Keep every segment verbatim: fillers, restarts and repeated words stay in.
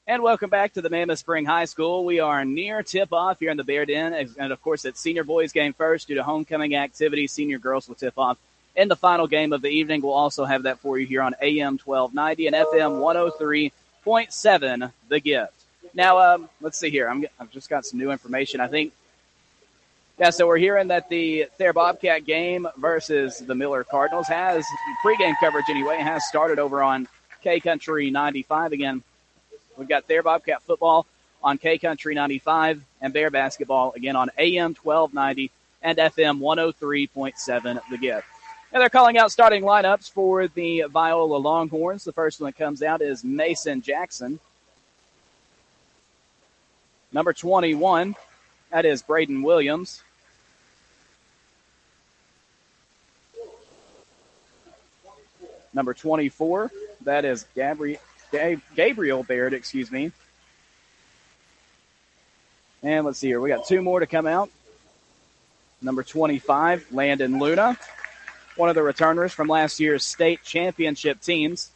And welcome back to the Mammoth Spring High School. We are near tip-off here in the Bear Den. And, of course, it's senior boys game first due to homecoming activities. Senior girls will tip off in the final game of the evening. We'll also have that for you here on A M twelve ninety and F M one oh three point seven, The Gift. Now, um, let's see here. I'm, I've just got some new information, I think. Yeah, so we're hearing that the Thayer Bobcat game versus the Miller Cardinals has, pregame coverage anyway, has started over on K-Country ninety-five again. We've got Thayer Bobcat football on K-Country ninety-five and Bear basketball again on A M twelve ninety and F M one oh three point seven, The Gift. And they're calling out starting lineups for the Viola Longhorns. The first one that comes out is Mason Jackson. Number twenty-one, that is Braden Williams. Number twenty-four, that is Gabriel. Gabriel Baird, excuse me. And let's see here. We got two more to come out. Number twenty-five, Landon Luna, one of the returners from last year's state championship teams.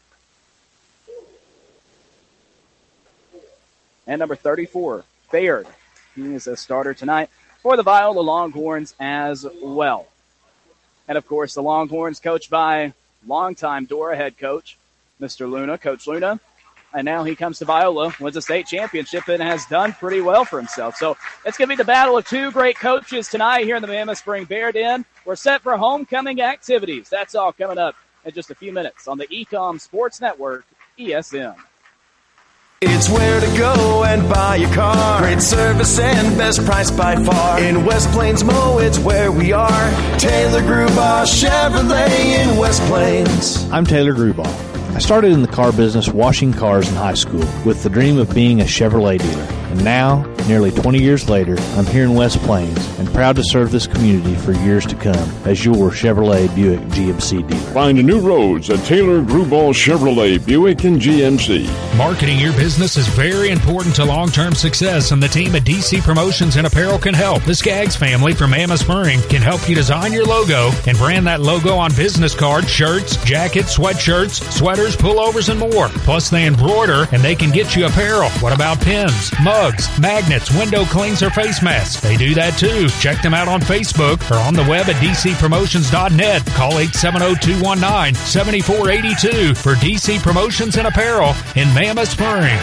And number thirty-four, Baird. He is a starter tonight for the Viola Longhorns as well. And, of course, the Longhorns coached by longtime Dora head coach, Mister Luna, Coach Luna, and now he comes to Viola, wins a state championship, and has done pretty well for himself. So it's going to be the battle of two great coaches tonight here in the Mammoth Spring Bear Den. We're set for homecoming activities. That's all coming up in just a few minutes on the E C O M Sports Network, E S N. It's where to go and buy your car. Great service and best price by far. In West Plains Mo, it's where we are. Taylor Grubaugh Chevrolet in West Plains. I'm Taylor Grubaugh. I started in the car business washing cars in high school with the dream of being a Chevrolet dealer. And now, nearly twenty years later, I'm here in West Plains and proud to serve this community for years to come as your Chevrolet Buick G M C dealer. Find new roads at Taylor Grubaugh Chevrolet Buick and G M C. Marketing your business is very important to long-term success, and the team at D C Promotions and Apparel can help. The Skaggs family from Mammoth Spring can help you design your logo and brand that logo on business cards, shirts, jackets, sweatshirts, sweaters, pullovers, and more. Plus, they embroider and they can get you apparel. What about pins, mugs, magnets, window clings, or face masks? They do that too. Check them out on Facebook or on the web at d c promotions dot net. Call eight seven zero, two one nine, seven four eight two for D C Promotions and Apparel in Mammoth Spring.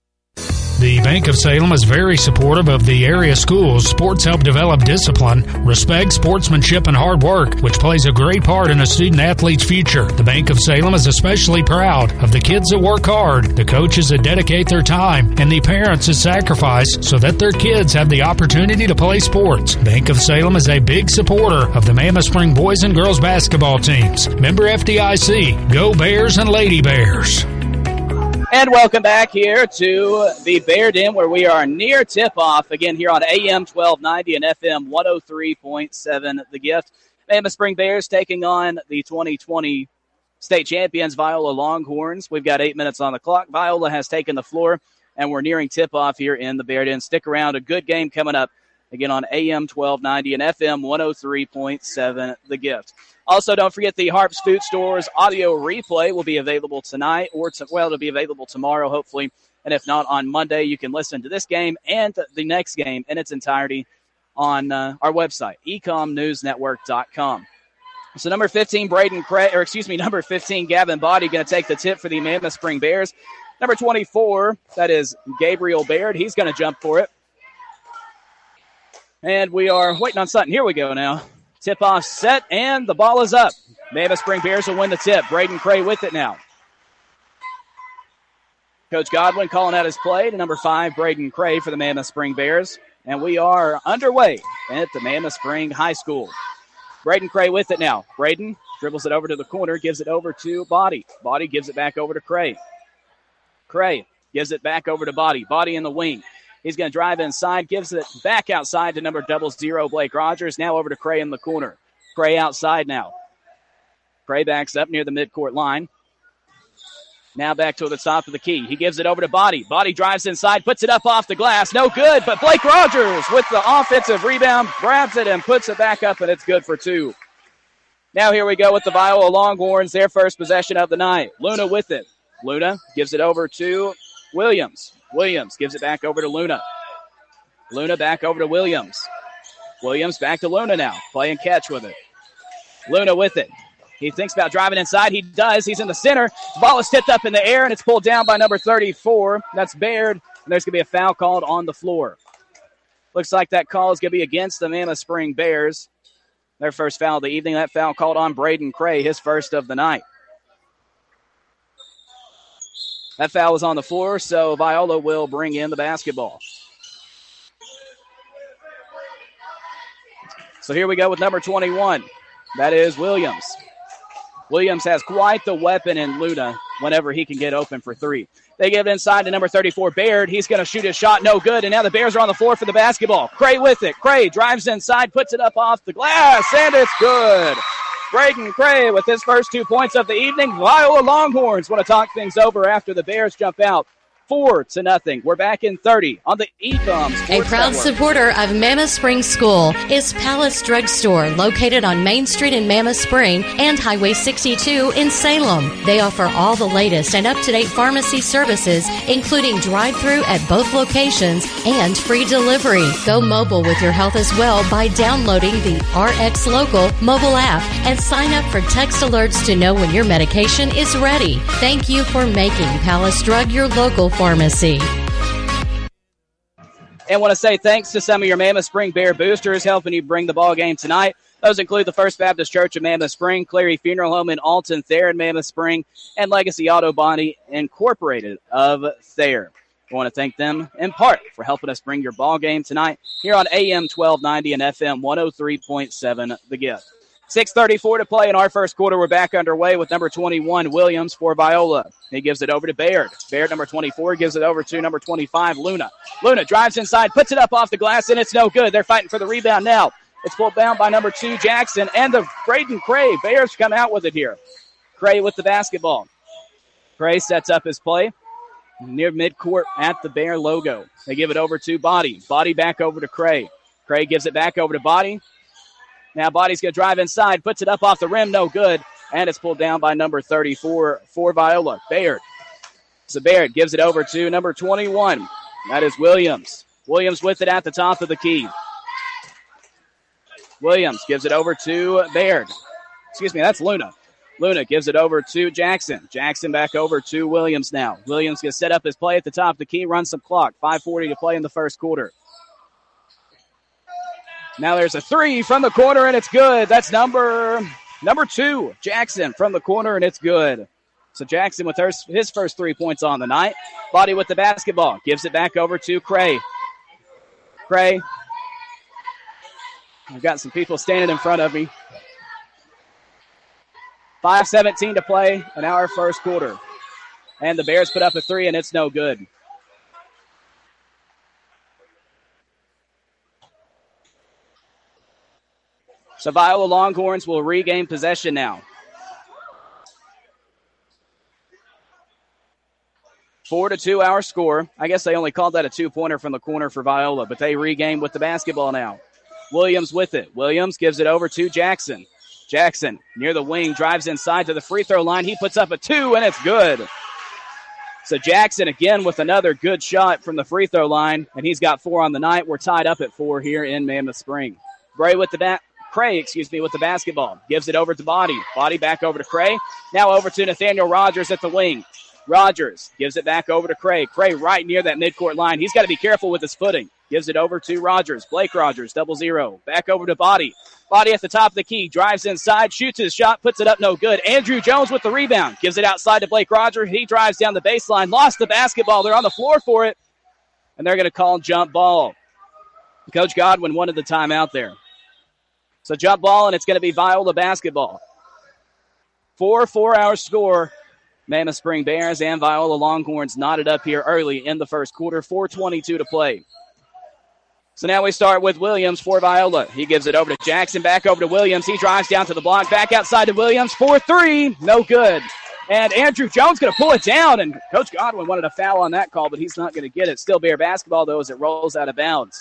The Bank of Salem is very supportive of the area schools. Sports help develop discipline, respect, sportsmanship, and hard work, which plays a great part in a student-athlete's future. The Bank of Salem is especially proud of the kids that work hard, the coaches that dedicate their time, and the parents that sacrifice so that their kids have the opportunity to play sports. Bank of Salem is a big supporter of the Mammoth Spring boys and girls basketball teams. Member F D I C. Go Bears and Lady Bears. And welcome back here to the Bear Den, where we are near tip-off, again here on A M twelve ninety and F M one oh three point seven, The Gift. Mammoth Spring Bears taking on the twenty twenty state champions, Viola Longhorns. We've got eight minutes on the clock. Viola has taken the floor, and we're nearing tip-off here in the Bear Den. Stick around. A good game coming up, again on A M twelve ninety and F M one oh three point seven, The Gift. Also, don't forget the Harps Food Store's audio replay will be available tonight, or, to, well, it'll be available tomorrow, hopefully. And if not, on Monday, you can listen to this game and the next game in its entirety on uh, our website, ecom news network dot com. So number fifteen, Braden Craig, or excuse me, number fifteen, Gavin Body, going to take the tip for the Mammoth Spring Bears. Number twenty-four, that is Gabriel Baird. He's going to jump for it. And we are waiting on something. Here we go now. Tip-off set, and the ball is up. Mammoth Spring Bears will win the tip. Braden Cray with it now. Coach Godwin calling out his play to number five, Braden Cray, for the Mammoth Spring Bears. And we are underway at the Mammoth Spring High School. Braden Cray with it now. Braden dribbles it over to the corner, gives it over to Body. Body gives it back over to Cray. Cray gives it back over to Body. Body in the wing. He's going to drive inside, gives it back outside to number double zero, Blake Rogers. Now over to Cray in the corner. Cray outside now. Cray backs up near the midcourt line. Now back to the top of the key. He gives it over to Body. Body drives inside, puts it up off the glass. No good, but Blake Rogers with the offensive rebound, grabs it and puts it back up, and it's good for two. Now here we go with the Viola Longhorns, their first possession of the night. Luna with it. Luna gives it over to Williams. Williams gives it back over to Luna. Luna back over to Williams. Williams back to Luna now. Play and catch with it. Luna with it. He thinks about driving inside. He does. He's in the center. The ball is tipped up in the air, and it's pulled down by number thirty-four. That's Baird, and there's going to be a foul called on the floor. Looks like that call is going to be against the Mammoth Spring Bears. Their first foul of the evening. That foul called on Braden Cray, his first of the night. That foul was on the floor, so Viola will bring in the basketball. So here we go with number twenty-one. That is Williams. Williams has quite the weapon in Luna whenever he can get open for three. They give it inside to number thirty-four, Baird. He's going to shoot his shot, no good, and now the Bears are on the floor for the basketball. Cray with it. Cray drives inside, puts it up off the glass, and it's good. Braden Cray with his first two points of the evening. Viola Longhorns want to talk things over after the Bears jump out. Four to nothing. We're back in thirty on the E-Com Sports A proud Network. supporter of Mammoth Spring School is Palace Drug Store, located on Main Street in Mammoth Spring and Highway sixty-two in Salem. They offer all the latest and up-to-date pharmacy services, including drive-through at both locations and free delivery. Go mobile with your health as well by downloading the R X Local mobile app and sign up for text alerts to know when your medication is ready. Thank you for making Palace Drug your local pharmacy. And want to say thanks to some of your Mammoth Spring Bear boosters helping you bring the ball game tonight. Those include the First Baptist Church of Mammoth Spring, Cleary Funeral Home in Alton, Thayer in Mammoth Spring, and Legacy Auto Body Incorporated of Thayer. I want to thank them in part for helping us bring your ball game tonight here on A M twelve ninety and F M one oh three point seven The Gift. six thirty-four to play in our first quarter. We're back underway with number twenty-one, Williams, for Viola. He gives it over to Baird. Baird, number twenty-four, gives it over to number twenty-five, Luna. Luna drives inside, puts it up off the glass, and it's no good. They're fighting for the rebound now. It's pulled down by number two, Jackson, and the Braden Cray. Bears come out with it here. Cray with the basketball. Cray sets up his play near midcourt at the Bear logo. They give it over to Body. Body back over to Cray. Cray gives it back over to Body. Now Body's going to drive inside, puts it up off the rim, no good, and it's pulled down by number thirty-four for Viola. Baird. So Baird gives it over to number twenty-one. That is Williams. Williams with it at the top of the key. Williams gives it over to Baird. Excuse me, that's Luna. Luna gives it over to Jackson. Jackson back over to Williams now. Williams going to set up his play at the top of the key, run some clock. five forty to play in the first quarter. Now there's a three from the corner, and it's good. That's number number two, Jackson, from the corner, and it's good. So Jackson with her, his first three points on the night. Body with the basketball. Gives it back over to Cray. Cray. I've got some people standing in front of me. five seventeen to play in our first quarter. And the Bears put up a three, and it's no good. So Viola Longhorns will regain possession now. Four to two our score. I guess they only called that a two-pointer from the corner for Viola, but they regain with the basketball now. Williams with it. Williams gives it over to Jackson. Jackson near the wing, drives inside to the free throw line. He puts up a two, and it's good. So Jackson again with another good shot from the free throw line, and he's got four on the night. We're tied up at four here in Mammoth Spring. Bray with the bat. Cray, excuse me, with the basketball. Gives it over to Body. Body back over to Cray. Now over to Nathaniel Rogers at the wing. Rogers gives it back over to Cray. Cray right near that midcourt line. He's got to be careful with his footing. Gives it over to Rogers. Blake Rogers, double zero. Back over to Body. Body at the top of the key. Drives inside, shoots his shot, puts it up, no good. Andrew Jones with the rebound. Gives it outside to Blake Rogers. He drives down the baseline. Lost the basketball. They're on the floor for it. And they're going to call jump ball. Coach Godwin wanted the timeout there. So jump ball, and it's going to be Viola basketball. four four our score. Mammoth Spring Bears and Viola Longhorns knotted up here early in the first quarter. four twenty-two to play. So now we start with Williams for Viola. He gives it over to Jackson, back over to Williams. He drives down to the block, back outside to Williams. four three, no good. And Andrew Jones going to pull it down, and Coach Godwin wanted a foul on that call, but he's not going to get it. Still Bear basketball, though, as it rolls out of bounds.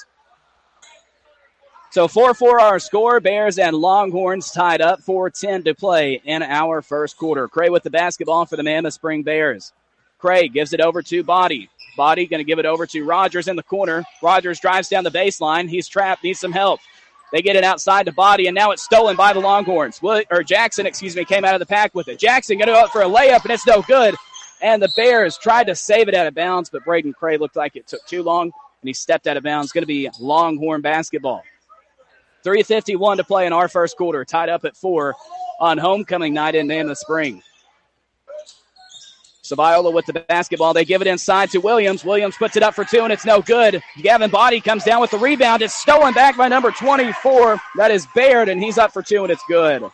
So four four our score. Bears and Longhorns tied up. four ten to play in our first quarter. Cray with the basketball for the Mammoth Spring Bears. Cray gives it over to Body. Body going to give it over to Rogers in the corner. Rogers drives down the baseline. He's trapped, needs some help. They get it outside to Body, and now it's stolen by the Longhorns. Will, or Jackson, excuse me, came out of the pack with it. Jackson going to go up for a layup, and it's no good. And the Bears tried to save it out of bounds, but Braden Cray looked like it took too long, and he stepped out of bounds. Going to be Longhorn basketball. three fifty-one to play in our first quarter, tied up at four on homecoming night in Mammoth Spring. So Viola with the basketball. They give it inside to Williams. Williams puts it up for two, and it's no good. Gavin Body comes down with the rebound. It's stolen back by number twenty-four. That is Baird, and he's up for two, and it's good.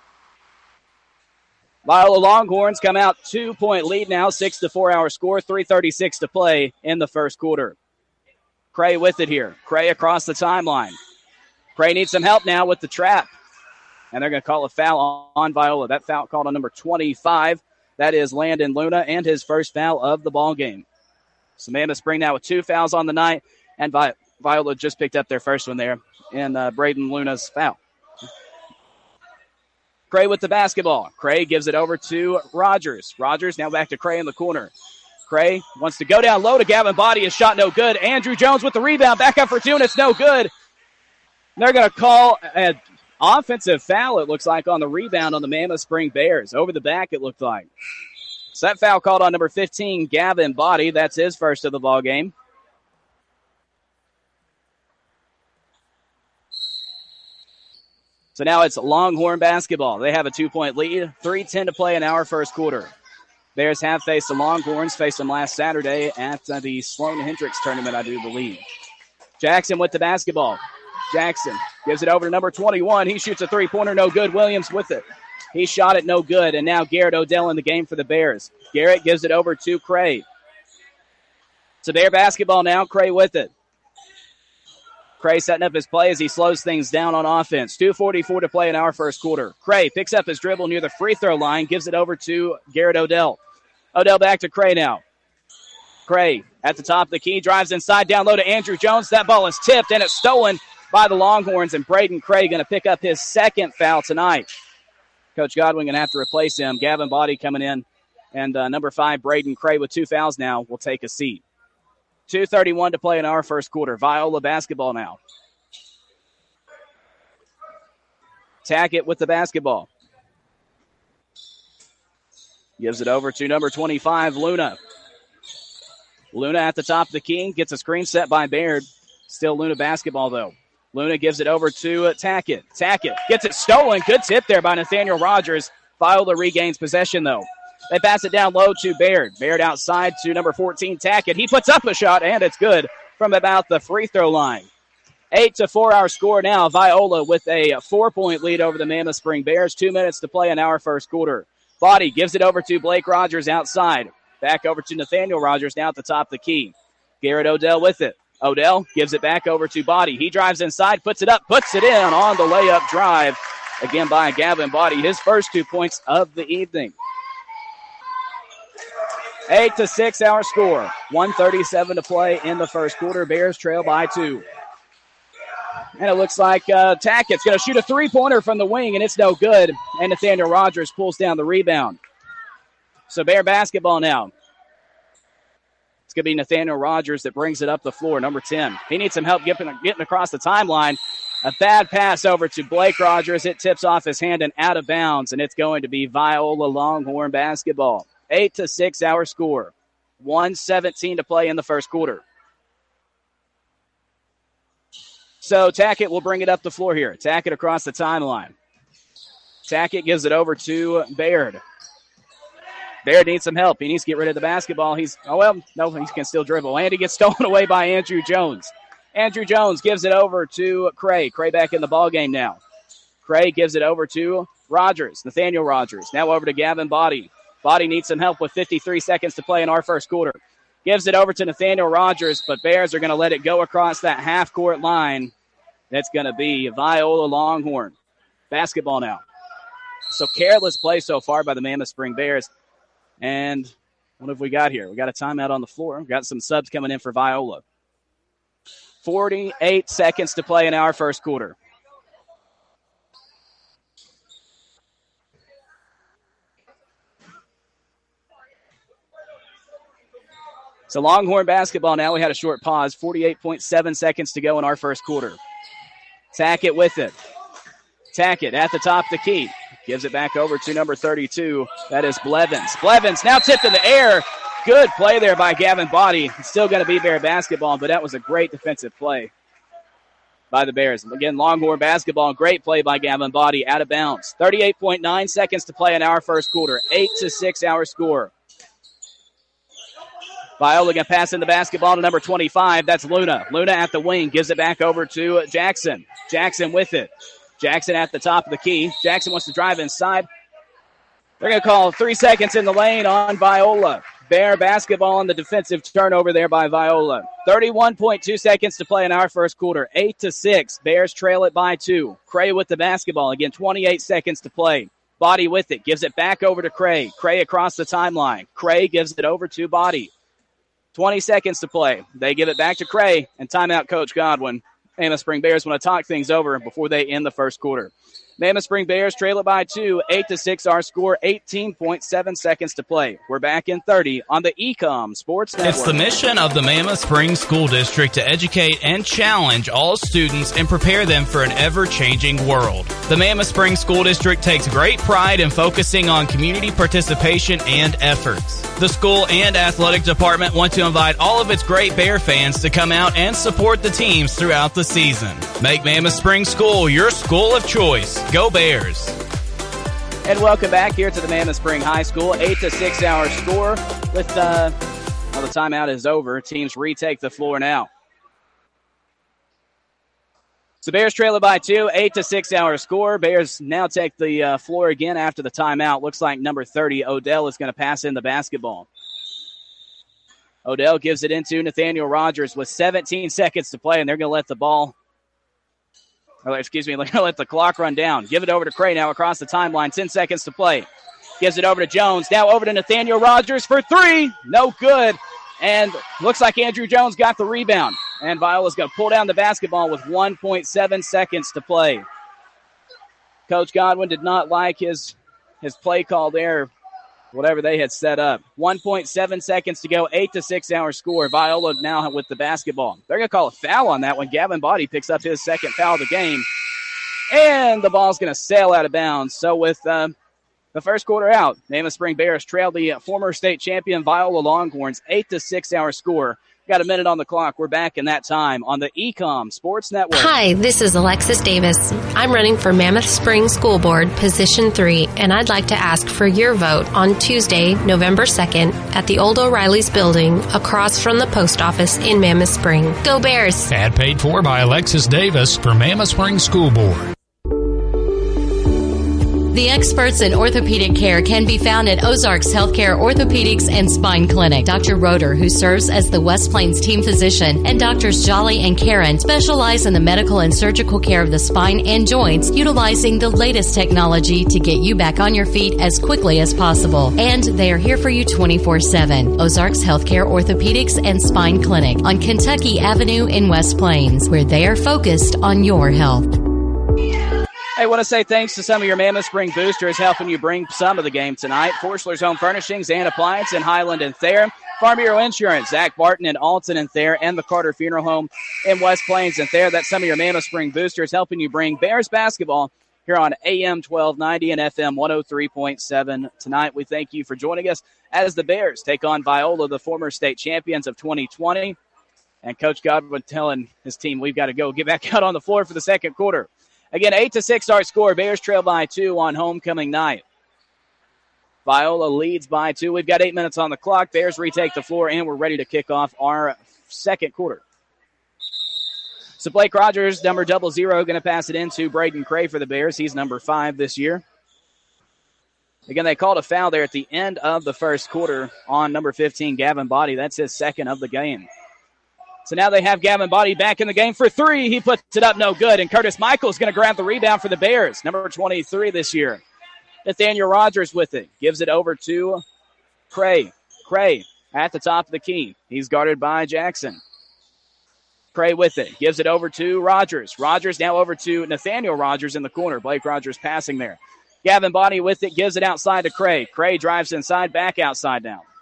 Viola Longhorns come out two-point lead now, six to four our score, three thirty-six to play in the first quarter. Cray with it here. Cray across the timeline. Cray needs some help now with the trap, and they're going to call a foul on Viola. That foul called on number twenty-five. That is Landon Luna, and his first foul of the ball game. So Mammoth Spring now with two fouls on the night, and Vi- Viola just picked up their first one there in uh, Braden Luna's foul. Cray with the basketball. Cray gives it over to Rogers. Rogers now back to Cray in the corner. Cray wants to go down low to Gavin Body. His shot no good. Andrew Jones with the rebound. Back up for two, and it's no good. They're going to call an offensive foul, it looks like, on the rebound on the Mammoth Spring Bears. Over the back, it looked like. So that foul called on number fifteen, Gavin Body. That's his first of the ball game. So now it's Longhorn basketball. They have a two-point lead. three ten to play in our first quarter. Bears have faced the Longhorns, faced them last Saturday at uh, the Sloan Hendricks tournament, I do believe. Jackson with the basketball. Jackson gives it over to number twenty-one. He shoots a three-pointer, no good. Williams with it. He shot it, no good. And now Garrett Odell in the game for the Bears. Garrett gives it over to Cray. It's a Bear basketball now. Cray with it. Cray setting up his play as he slows things down on offense. two forty-four to play in our first quarter. Cray picks up his dribble near the free throw line, gives it over to Garrett Odell. Odell back to Cray now. Cray at the top of the key, drives inside, down low to Andrew Jones. That ball is tipped, and it's stolen by the Longhorns, and Braden Cray going to pick up his second foul tonight. Coach Godwin going to have to replace him. Gavin Body coming in, and uh, number five, Braden Cray, with two fouls now, will take a seat. two thirty-one to play in our first quarter. Viola basketball now. Tackett with the basketball. Gives it over to number twenty-five, Luna. Luna at the top of the key, gets a screen set by Baird. Still Luna basketball, though. Luna gives it over to uh, Tackett. Tackett gets it stolen. Good tip there by Nathaniel Rogers. Viola regains possession, though. They pass it down low to Baird. Baird outside to number fourteen, Tackett. He puts up a shot, and it's good from about the free throw line. Eight to four our score now. Viola with a four-point lead over the Mammoth Spring Bears. Two minutes to play in our first quarter. Body gives it over to Blake Rogers outside. Back over to Nathaniel Rogers now at the top of the key. Garrett Odell with it. Odell gives it back over to Body. He drives inside, puts it up, puts it in on the layup drive. Again by Gavin Body, his first two points of the evening. Eight to six our score. one thirty-seven to play in the first quarter. Bears trail by two. And it looks like uh, Tackett's going to shoot a three-pointer from the wing, and it's no good. And Nathaniel Rogers pulls down the rebound. So Bear basketball now. It's going to be Nathaniel Rogers that brings it up the floor, number ten. He needs some help getting, getting across the timeline. A bad pass over to Blake Rogers. It tips off his hand and out of bounds, and it's going to be Viola Longhorn basketball. Eight to six our score. one seventeen to play in the first quarter. So Tackett will bring it up the floor here. Tackett across the timeline. Tackett gives it over to Baird. Baird needs some help. He needs to get rid of the basketball. He's, oh, well, no, he can still dribble. And he gets stolen away by Andrew Jones. Andrew Jones gives it over to Cray. Cray back in the ballgame now. Cray gives it over to Rogers, Nathaniel Rogers. Now over to Gavin Body. Body needs some help with fifty-three seconds to play in our first quarter. Gives it over to Nathaniel Rogers, but Bears are going to let it go across that half-court line. That's going to be Viola Longhorn. Basketball now. So careless play so far by the Mammoth Spring Bears. And what have we got here? We got a timeout on the floor. We've got some subs coming in for Viola. forty-eight seconds to play in our first quarter. So Longhorn basketball now. We had a short pause. forty-eight point seven seconds to go in our first quarter. Tackett with it. Tackett at the top of the key. Gives it back over to number thirty-two. That is Blevins. Blevins now tipped in the air. Good play there by Gavin Body. It's still going to be Bear basketball, but that was a great defensive play by the Bears. Again, Longhorn basketball, great play by Gavin Body, out of bounds. thirty-eight point nine seconds to play in our first quarter. eight to six our score. Viola going to pass in the basketball to number twenty-five. That's Luna. Luna at the wing. Gives it back over to Jackson. Jackson with it. Jackson at the top of the key. Jackson wants to drive inside. They're going to call three seconds in the lane on Viola. Bear basketball on the defensive turnover there by Viola. thirty-one point two seconds to play in our first quarter. eight to six. Bears trail it by two. Cray with the basketball. Again, twenty-eight seconds to play. Body with it. Gives it back over to Cray. Cray across the timeline. Cray gives it over to Body. twenty seconds to play. They give it back to Cray, and timeout Coach Godwin. Mammoth Spring Bears want to talk things over before they end the first quarter. Mammoth Spring Bears trail it by two, eight to six. Our score, eighteen point seven seconds to play. We're back in thirty on the E C O M Sports Network. It's the mission of the Mammoth Spring School District to educate and challenge all students and prepare them for an ever-changing world. The Mammoth Spring School District takes great pride in focusing on community participation and efforts. The school and athletic department want to invite all of its great Bear fans to come out and support the teams throughout the season. Make Mammoth Spring School your school of choice. Go Bears. And welcome back here to the Mammoth Spring High School. eight to six our score. With uh, well, the timeout is over. Teams retake the floor now. So Bears trail it by two, eight to six our score. Bears now take the uh, floor again after the timeout. Looks like number thirty, Odell, is going to pass in the basketball. Odell gives it into Nathaniel Rogers with seventeen seconds to play, and they're going to let the ball Or, excuse me, they're going to let the clock run down. Give it over to Cray now across the timeline. Ten seconds to play. Gives it over to Jones. Now over to Nathaniel Rogers for three. No good. And looks like Andrew Jones got the rebound. And Viola's going to pull down the basketball with one point seven seconds to play. Coach Godwin did not like his, his play call there, whatever they had set up. one point seven seconds to go, eight to six our score. Viola now with the basketball. They're going to call a foul on that one. Gavin Body picks up his second foul of the game. And the ball's going to sail out of bounds. So with uh, the first quarter out, Mammoth Spring Bears trail the former state champion Viola Longhorns, eight to six our score. Got a minute on the clock. We're back in that time on the E C O M Sports Network. Hi, this is Alexis Davis. I'm running for Mammoth Spring School Board, Position three, and I'd like to ask for your vote on Tuesday, November second, at the old O'Reilly's building across from the post office in Mammoth Spring. Go Bears! Ad paid for by Alexis Davis for Mammoth Spring School Board. The experts in orthopedic care can be found at Ozarks Healthcare Orthopedics and Spine Clinic. Doctor Roeder, who serves as the West Plains team physician, and Doctors Jolly and Karen specialize in the medical and surgical care of the spine and joints, utilizing the latest technology to get you back on your feet as quickly as possible. And they are here for you twenty-four seven. Ozarks Healthcare Orthopedics and Spine Clinic on Kentucky Avenue in West Plains, where they are focused on your health. I want to say thanks to some of your Mammoth Spring boosters helping you bring some of the game tonight. Forschler's Home Furnishings and Appliance in Highland and Thayer. Farm Bureau Insurance, Zach Barton in Alton and Thayer, and the Carter Funeral Home in West Plains and Thayer. That's some of your Mammoth Spring boosters helping you bring Bears basketball here on A M twelve ninety and F M one oh three point seven tonight. We thank you for joining us as the Bears take on Viola, the former state champions of twenty twenty. And Coach Godwin telling his team, we've got to go get back out on the floor for the second quarter. Again, eight to six our score. Bears trail by two on homecoming night. Viola leads by two. We've got eight minutes on the clock. Bears retake the floor, and we're ready to kick off our second quarter. So Blake Rogers, number double zero, going to pass it into Braden Cray for the Bears. He's number five this year. Again, they called a foul there at the end of the first quarter on number fifteen, Gavin Body. That's his second of the game. So now they have Gavin Body back in the game for three. He puts it up no good, and Curtis Michael is going to grab the rebound for the Bears, number twenty-three this year. Nathaniel Rogers with it. Gives it over to Cray. Cray at the top of the key. He's guarded by Jackson. Cray with it. Gives it over to Rogers. Rogers now over to Nathaniel Rogers in the corner. Blake Rogers passing there. Gavin Body with it. Gives it outside to Cray. Cray drives inside, back outside now.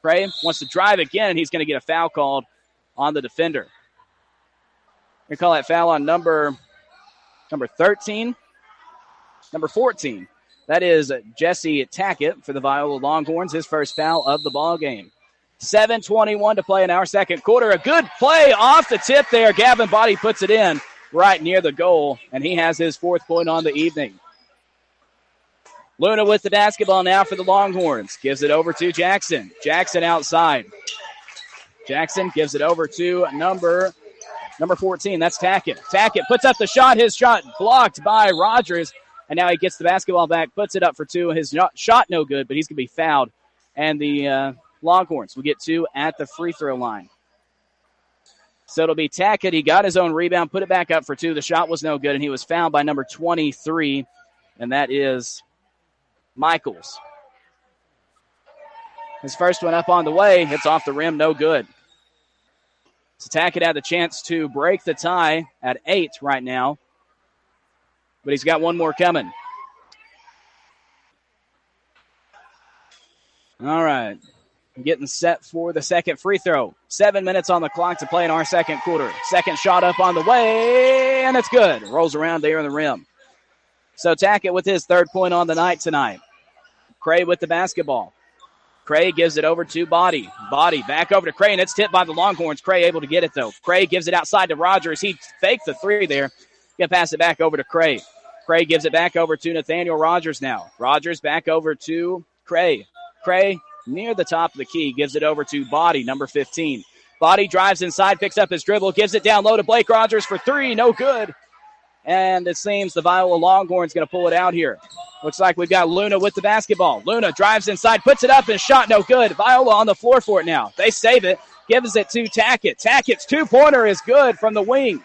Cray wants to drive again, and he's going to get a foul called on the defender. We call that foul on number number thirteen, number fourteen. That is Jesse Tackett for the Viola Longhorns, his first foul of the ball game. seven twenty-one to play in our second quarter. A good play off the tip there. Gavin Body puts it in right near the goal, and he has his fourth point on the evening. Luna with the basketball now for the Longhorns. Gives it over to Jackson. Jackson outside. Jackson gives it over to number, number fourteen. That's Tackett. Tackett puts up the shot. His shot blocked by Rogers. And now he gets the basketball back, puts it up for two. His shot no good, but he's going to be fouled. And the uh, Longhorns will get two at the free throw line. So it'll be Tackett. He got his own rebound, put it back up for two. The shot was no good, and he was fouled by number twenty-three, and that is Michaels. His first one up on the way. Hits off the rim, no good. So Tackett had the chance to break the tie at eight right now, but he's got one more coming. All right. Getting set for the second free throw. Seven minutes on the clock to play in our second quarter. Second shot up on the way, and it's good. Rolls around there in the rim. So Tackett with his third point on the night tonight. Cray with the basketball. Cray gives it over to Body. Body back over to Cray, and it's tipped by the Longhorns. Cray able to get it, though. Cray gives it outside to Rogers. He faked the three there. Going to pass it back over to Cray. Cray gives it back over to Nathaniel Rogers now. Rogers back over to Cray. Cray near the top of the key, gives it over to Body, number fifteen. Body drives inside, picks up his dribble, gives it down low to Blake Rogers for three, no good. And it seems the Viola Longhorns going to pull it out here. Looks like we've got Luna with the basketball. Luna drives inside, puts it up, and shot no good. Viola on the floor for it now. They save it, gives it to Tackett. Tackett's two-pointer is good from the wing.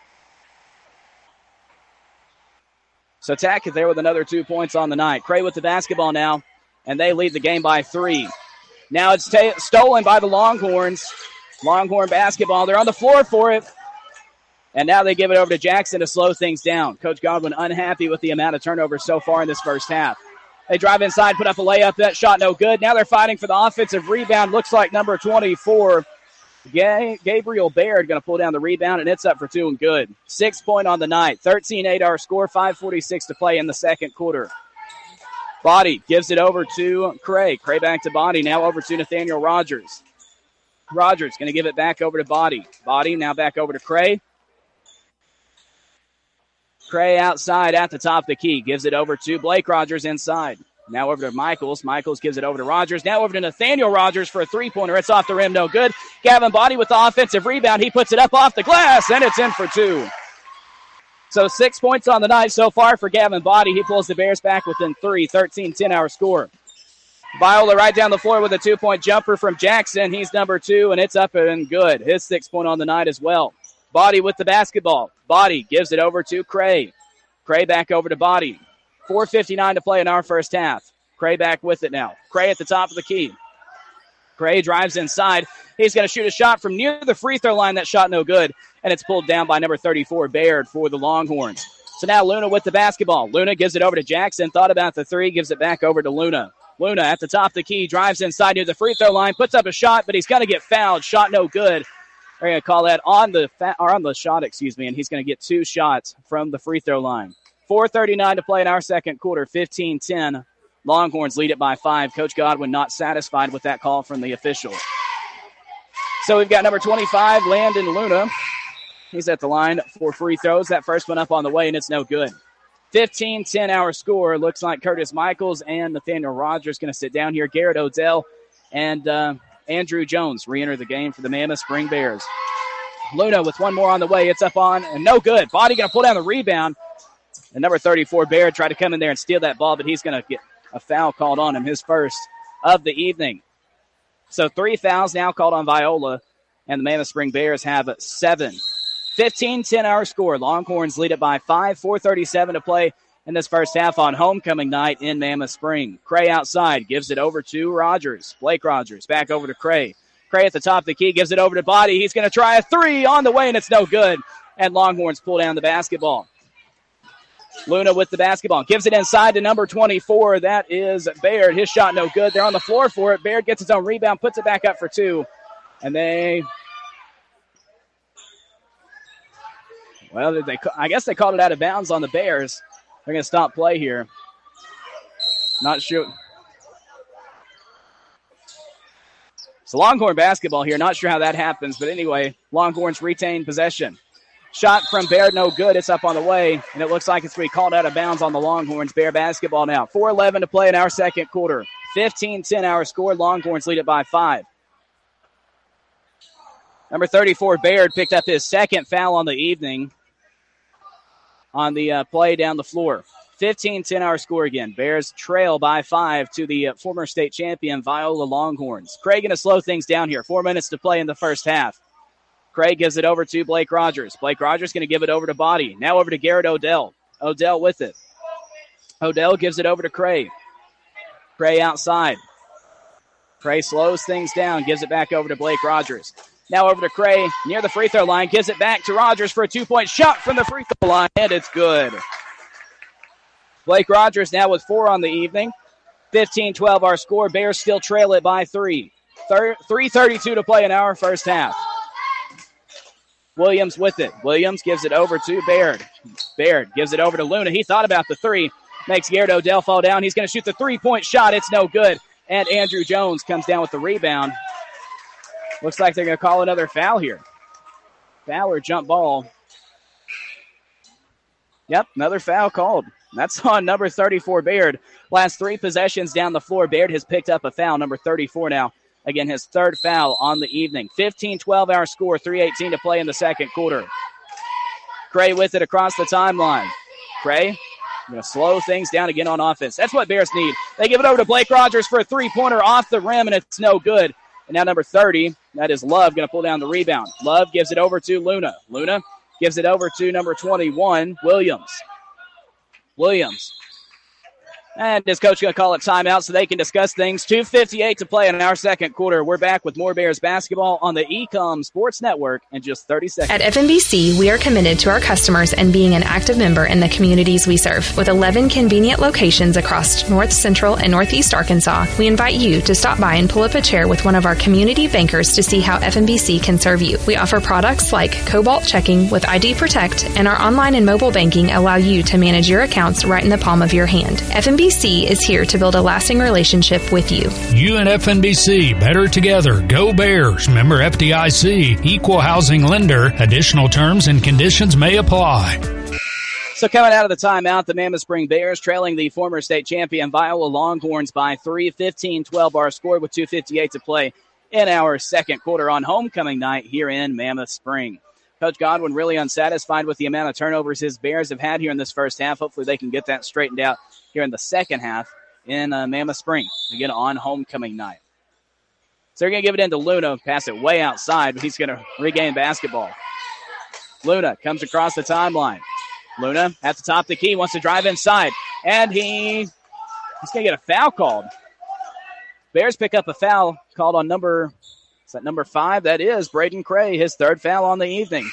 So Tackett there with another two points on the night. Cray with the basketball now, and they lead the game by three. Now it's ta- stolen by the Longhorns. Longhorn basketball. They're on the floor for it. And now they give it over to Jackson to slow things down. Coach Godwin unhappy with the amount of turnovers so far in this first half. They drive inside, put up a layup. That shot no good. Now they're fighting for the offensive rebound. Looks like number twenty-four, Gabriel Baird, going to pull down the rebound, and it's up for two and good. Six point on the night. thirteen eight our score. five forty-six to play in the second quarter. Body gives it over to Cray. Cray back to Body. Now over to Nathaniel Rogers. Rogers going to give it back over to Body. Body now back over to Cray. Cray outside at the top of the key. Gives it over to Blake Rogers inside. Now over to Michaels. Michaels gives it over to Rogers. Now over to Nathaniel Rogers for a three-pointer. It's off the rim, no good. Gavin Body with the offensive rebound. He puts it up off the glass, and it's in for two. So six points on the night so far for Gavin Body. He pulls the Bears back within three. thirteen ten our score. Viola right down the floor with a two-point jumper from Jackson. He's number two, and it's up and good. His sixth point on the night as well. Body with the basketball. Body gives it over to Cray. Cray back over to Body. four fifty-nine to play in our first half. Cray back with it now. Cray at the top of the key. Cray drives inside. He's going to shoot a shot from near the free throw line. That shot no good, and it's pulled down by number thirty-four, Baird, for the Longhorns. So now Luna with the basketball. Luna gives it over to Jackson. Thought about the three. Gives it back over to Luna. Luna at the top of the key. Drives inside near the free throw line. Puts up a shot, but he's going to get fouled. Shot no good. They're going to call that on the fa- or on the shot, excuse me, and he's going to get two shots from the free throw line. four thirty-nine to play in our second quarter. fifteen ten. Longhorns lead it by five. Coach Godwin not satisfied with that call from the official. So we've got number twenty-five, Landon Luna. He's at the line for free throws. That first one up on the way, and it's no good. fifteen ten our score. Looks like Curtis Michaels and Nathaniel Rogers going to sit down here. Garrett Odell and uh, Andrew Jones re-enter the game for the Mammoth Spring Bears. Luna with one more on the way. It's up on, and no good. Body going to pull down the rebound. And number thirty-four, Baird, tried to come in there and steal that ball, but he's going to get a foul called on him, his first of the evening. So three fouls now called on Viola, and the Mammoth Spring Bears have seven. fifteen ten our score. Longhorns lead it by five. four thirty-seven to play in this first half on homecoming night in Mammoth Spring. Cray outside, gives it over to Rogers. Blake Rogers back over to Cray. Cray at the top of the key, gives it over to Body. He's going to try a three on the way, and it's no good. And Longhorns pull down the basketball. Luna with the basketball. Gives it inside to number twenty-four. That is Baird. His shot no good. They're on the floor for it. Baird gets his own rebound, puts it back up for two. And they, well, they, I guess they called it out of bounds on the Bears. They're going to stop play here. Not sure. So Longhorn basketball here. Not sure how that happens, but anyway, Longhorns retain possession. Shot from Baird, no good. It's up on the way, and it looks like it's going to be called out of bounds on the Longhorns. Bear basketball now. four eleven to play in our second quarter. fifteen ten our score. Longhorns lead it by five. Number thirty-four, Baird, picked up his second foul on the evening on the uh, play down the floor. fifteen ten our score again. Bears trail by five to the uh, former state champion Viola Longhorns. Craig going to slow things down here. Four minutes to play in the first half. Craig gives it over to Blake Rogers. Blake Rogers going to give it over to Body. Now over to Garrett Odell. Odell with it. Odell gives it over to Cray. Cray outside. Cray slows things down, gives it back over to Blake Rogers. Now over to Cray near the free throw line. Gives it back to Rogers for a two-point shot from the free throw line, and it's good. Blake Rogers now with four on the evening. fifteen twelve our score. Bears still trail it by three. three thirty-two to play in our first half. Williams with it. Williams gives it over to Baird. Baird gives it over to Luna. He thought about the three. Makes Garrett Odell fall down. He's going to shoot the three-point shot. It's no good. And Andrew Jones comes down with the rebound. Looks like they're going to call another foul here. Foul or jump ball. Yep, another foul called. That's on number thirty-four, Baird. Last three possessions down the floor. Baird has picked up a foul, number thirty-four now. Again, his third foul on the evening. fifteen twelve our score, three eighteen to play in the second quarter. Cray with it across the timeline. Cray going to slow things down again on offense. That's what Bears need. They give it over to Blake Rogers for a three-pointer off the rim, and it's no good. And now number thirty, that is Love, going to pull down the rebound. Love gives it over to Luna. Luna gives it over to number twenty-one, Williams. Williams. And his coach going to call it timeout so they can discuss things. two fifty-eight to play in our second quarter. We're back with more Bears basketball on the Ecom Sports Network in just thirty seconds. At F N B C, we are committed to our customers and being an active member in the communities we serve. With eleven convenient locations across North Central and Northeast Arkansas, we invite you to stop by and pull up a chair with one of our community bankers to see how F N B C can serve you. We offer products like Cobalt Checking with I D Protect, and our online and mobile banking allow you to manage your accounts right in the palm of your hand. F N B C is here to build a lasting relationship with you. You and F N B C, better together. Go Bears. Member F D I C, equal housing lender. Additional terms and conditions may apply. So coming out of the timeout, the Mammoth Spring Bears trailing the former state champion Viola Longhorns by three, fifteen twelve our score with two fifty-eight to play in our second quarter on homecoming night here in Mammoth Spring. Coach Godwin really unsatisfied with the amount of turnovers his Bears have had here in this first half. Hopefully they can get that straightened out here in the second half in uh, Mammoth Spring, again on homecoming night. So they're going to give it into Luna, pass it way outside, but he's going to regain basketball. Luna comes across the timeline. Luna at the top of the key, wants to drive inside, and he he's going to get a foul called. Bears pick up a foul called on number, is that number five? That is Braden Cray, his third foul on the evening.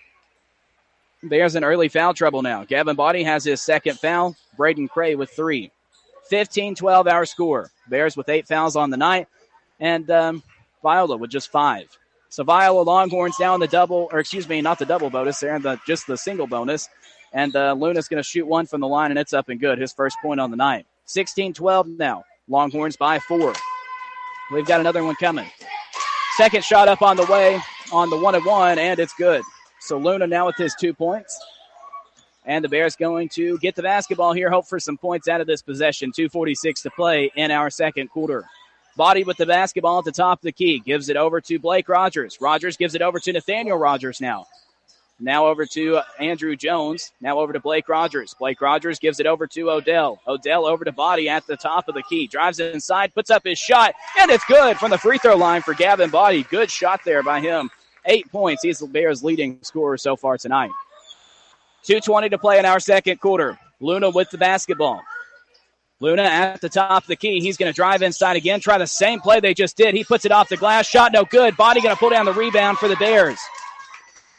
Bears in early foul trouble now. Gavin Body has his second foul. Braden Cray with three. fifteen twelve our score. Bears with eight fouls on the night. And um, Viola with just five. So Viola Longhorns now in the double, or excuse me, not the double bonus there, the, just the single bonus. And uh, Luna's going to shoot one from the line, and it's up and good. His first point on the night. sixteen twelve now. Longhorns by four. We've got another one coming. Second shot up on the way on the one and one, and it's good. So Luna now with his two points. And the Bears going to get the basketball here, hope for some points out of this possession. two forty-six to play in our second quarter. Body with the basketball at the top of the key. Gives it over to Blake Rogers. Rogers gives it over to Nathaniel Rogers now. Now over to Andrew Jones. Now over to Blake Rogers. Blake Rogers gives it over to Odell. Odell over to Body at the top of the key. Drives it inside, puts up his shot, and it's good from the free throw line for Gavin Body. Good shot there by him. Eight points. He's the Bears' leading scorer so far tonight. two twenty to play in our second quarter. Luna with the basketball. Luna at the top of the key. He's going to drive inside again, try the same play they just did. He puts it off the glass. Shot no good. Body going to pull down the rebound for the Bears.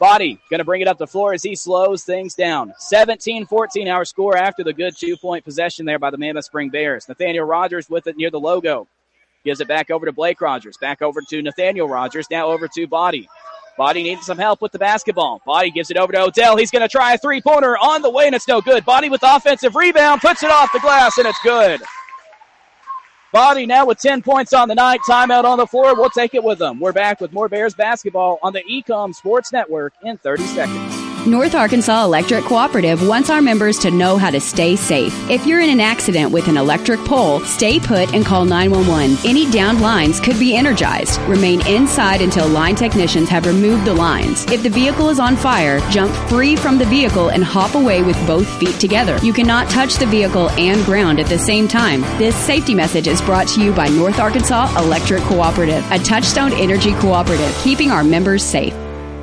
Body going to bring it up the floor as he slows things down. seventeen fourteen our score after the good two-point possession there by the Mammoth Spring Bears. Nathaniel Rogers with it near the logo. Gives it back over to Blake Rogers. Back over to Nathaniel Rogers. Now over to Body. Body needs some help with the basketball. Body gives it over to Odell. He's going to try a three-pointer on the way, and it's no good. Body with the offensive rebound. Puts it off the glass, and it's good. Body now with ten points on the night. Timeout on the floor. We'll take it with them. We're back with more Bears basketball on the E C O M Sports Network in thirty seconds. North Arkansas Electric Cooperative wants our members to know how to stay safe. If you're in an accident with an electric pole, stay put and call nine one one. Any downed lines could be energized. Remain inside until line technicians have removed the lines. If the vehicle is on fire, jump free from the vehicle and hop away with both feet together. You cannot touch the vehicle and ground at the same time. This safety message is brought to you by North Arkansas Electric Cooperative, a Touchstone Energy cooperative, keeping our members safe.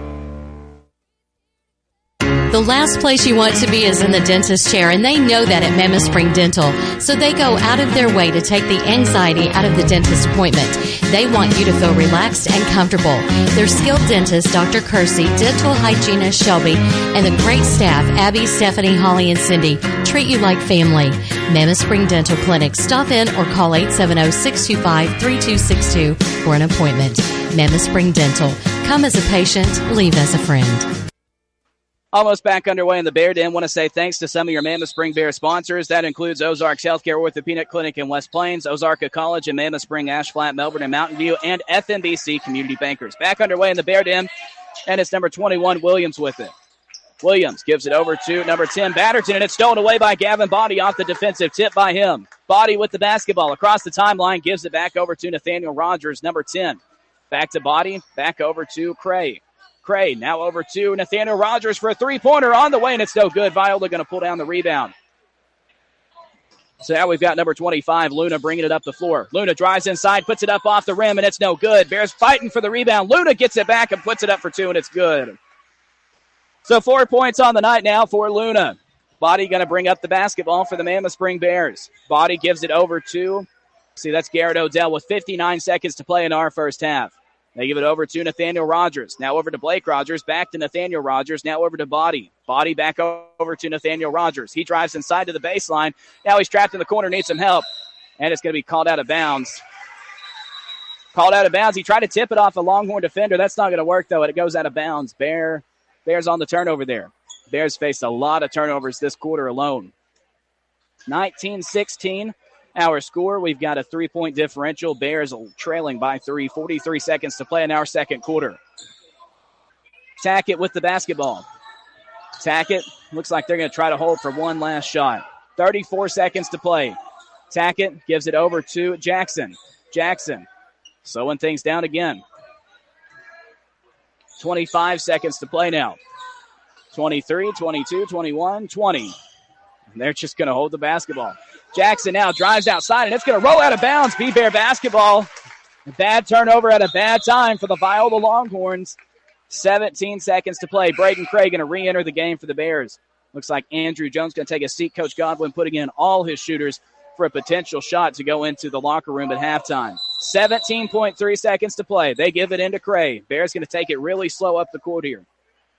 The last place you want to be is in the dentist's chair, and they know that at Mammoth Spring Dental. So they go out of their way to take the anxiety out of the dentist appointment. They want you to feel relaxed and comfortable. Their skilled dentist, Doctor Kersey, dental hygienist Shelby, and the great staff, Abby, Stephanie, Holly, and Cindy, treat you like family. Mammoth Spring Dental Clinic. Stop in or call eight seven zero, six two five, three two six two for an appointment. Mammoth Spring Dental. Come as a patient, leave as a friend. Almost back underway in the Bear Den. Want to say thanks to some of your Mammoth Spring Bear sponsors. That includes Ozarks Healthcare Orthopedic Clinic in West Plains, Ozarka College in Mammoth Spring, Ash Flat, Melbourne, and Mountain View, and F N B C Community Bankers. Back underway in the Bear Den, and it's number twenty-one, Williams, with it. Williams gives it over to number ten, Batterton, and it's stolen away by Gavin Body off the defensive tip by him. Body with the basketball across the timeline, gives it back over to Nathaniel Rogers, number ten. Back to Body, back over to Cray. Cray now over to Nathaniel Rogers for a three-pointer on the way, and it's no good. Viola going to pull down the rebound. So now we've got number twenty-five, Luna, bringing it up the floor. Luna drives inside, puts it up off the rim, and it's no good. Bears fighting for the rebound. Luna gets it back and puts it up for two, and it's good. So four points on the night now for Luna. Body going to bring up the basketball for the Mammoth Spring Bears. Body gives it over to, see, that's Garrett Odell with fifty-nine seconds to play in our first half. They give it over to Nathaniel Rogers. Now over to Blake Rogers. Back to Nathaniel Rogers. Now over to Body. Body back over to Nathaniel Rogers. He drives inside to the baseline. Now he's trapped in the corner, needs some help. And it's going to be called out of bounds. Called out of bounds. He tried to tip it off a Longhorn defender. That's not going to work, though. It goes out of bounds. Bear, Bears on the turnover there. Bears faced a lot of turnovers this quarter alone. nineteen sixteen. Our score, we've got a three-point differential. Bears trailing by three. forty-three seconds to play in our second quarter. Tackett with the basketball. Tackett looks like they're going to try to hold for one last shot. thirty-four seconds to play. Tackett gives it over to Jackson. Jackson slowing things down again. twenty-five seconds to play now. twenty-three, twenty-two, twenty-one, twenty. And they're just going to hold the basketball. Jackson now drives outside, and it's going to roll out of bounds. B-Bear basketball. A bad turnover at a bad time for the Viola Longhorns. seventeen seconds to play. Braden Craig going to re-enter the game for the Bears. Looks like Andrew Jones going to take a seat. Coach Godwin putting in all his shooters for a potential shot to go into the locker room at halftime. seventeen point three seconds to play. They give it into Cray. Bears going to take it really slow up the court here.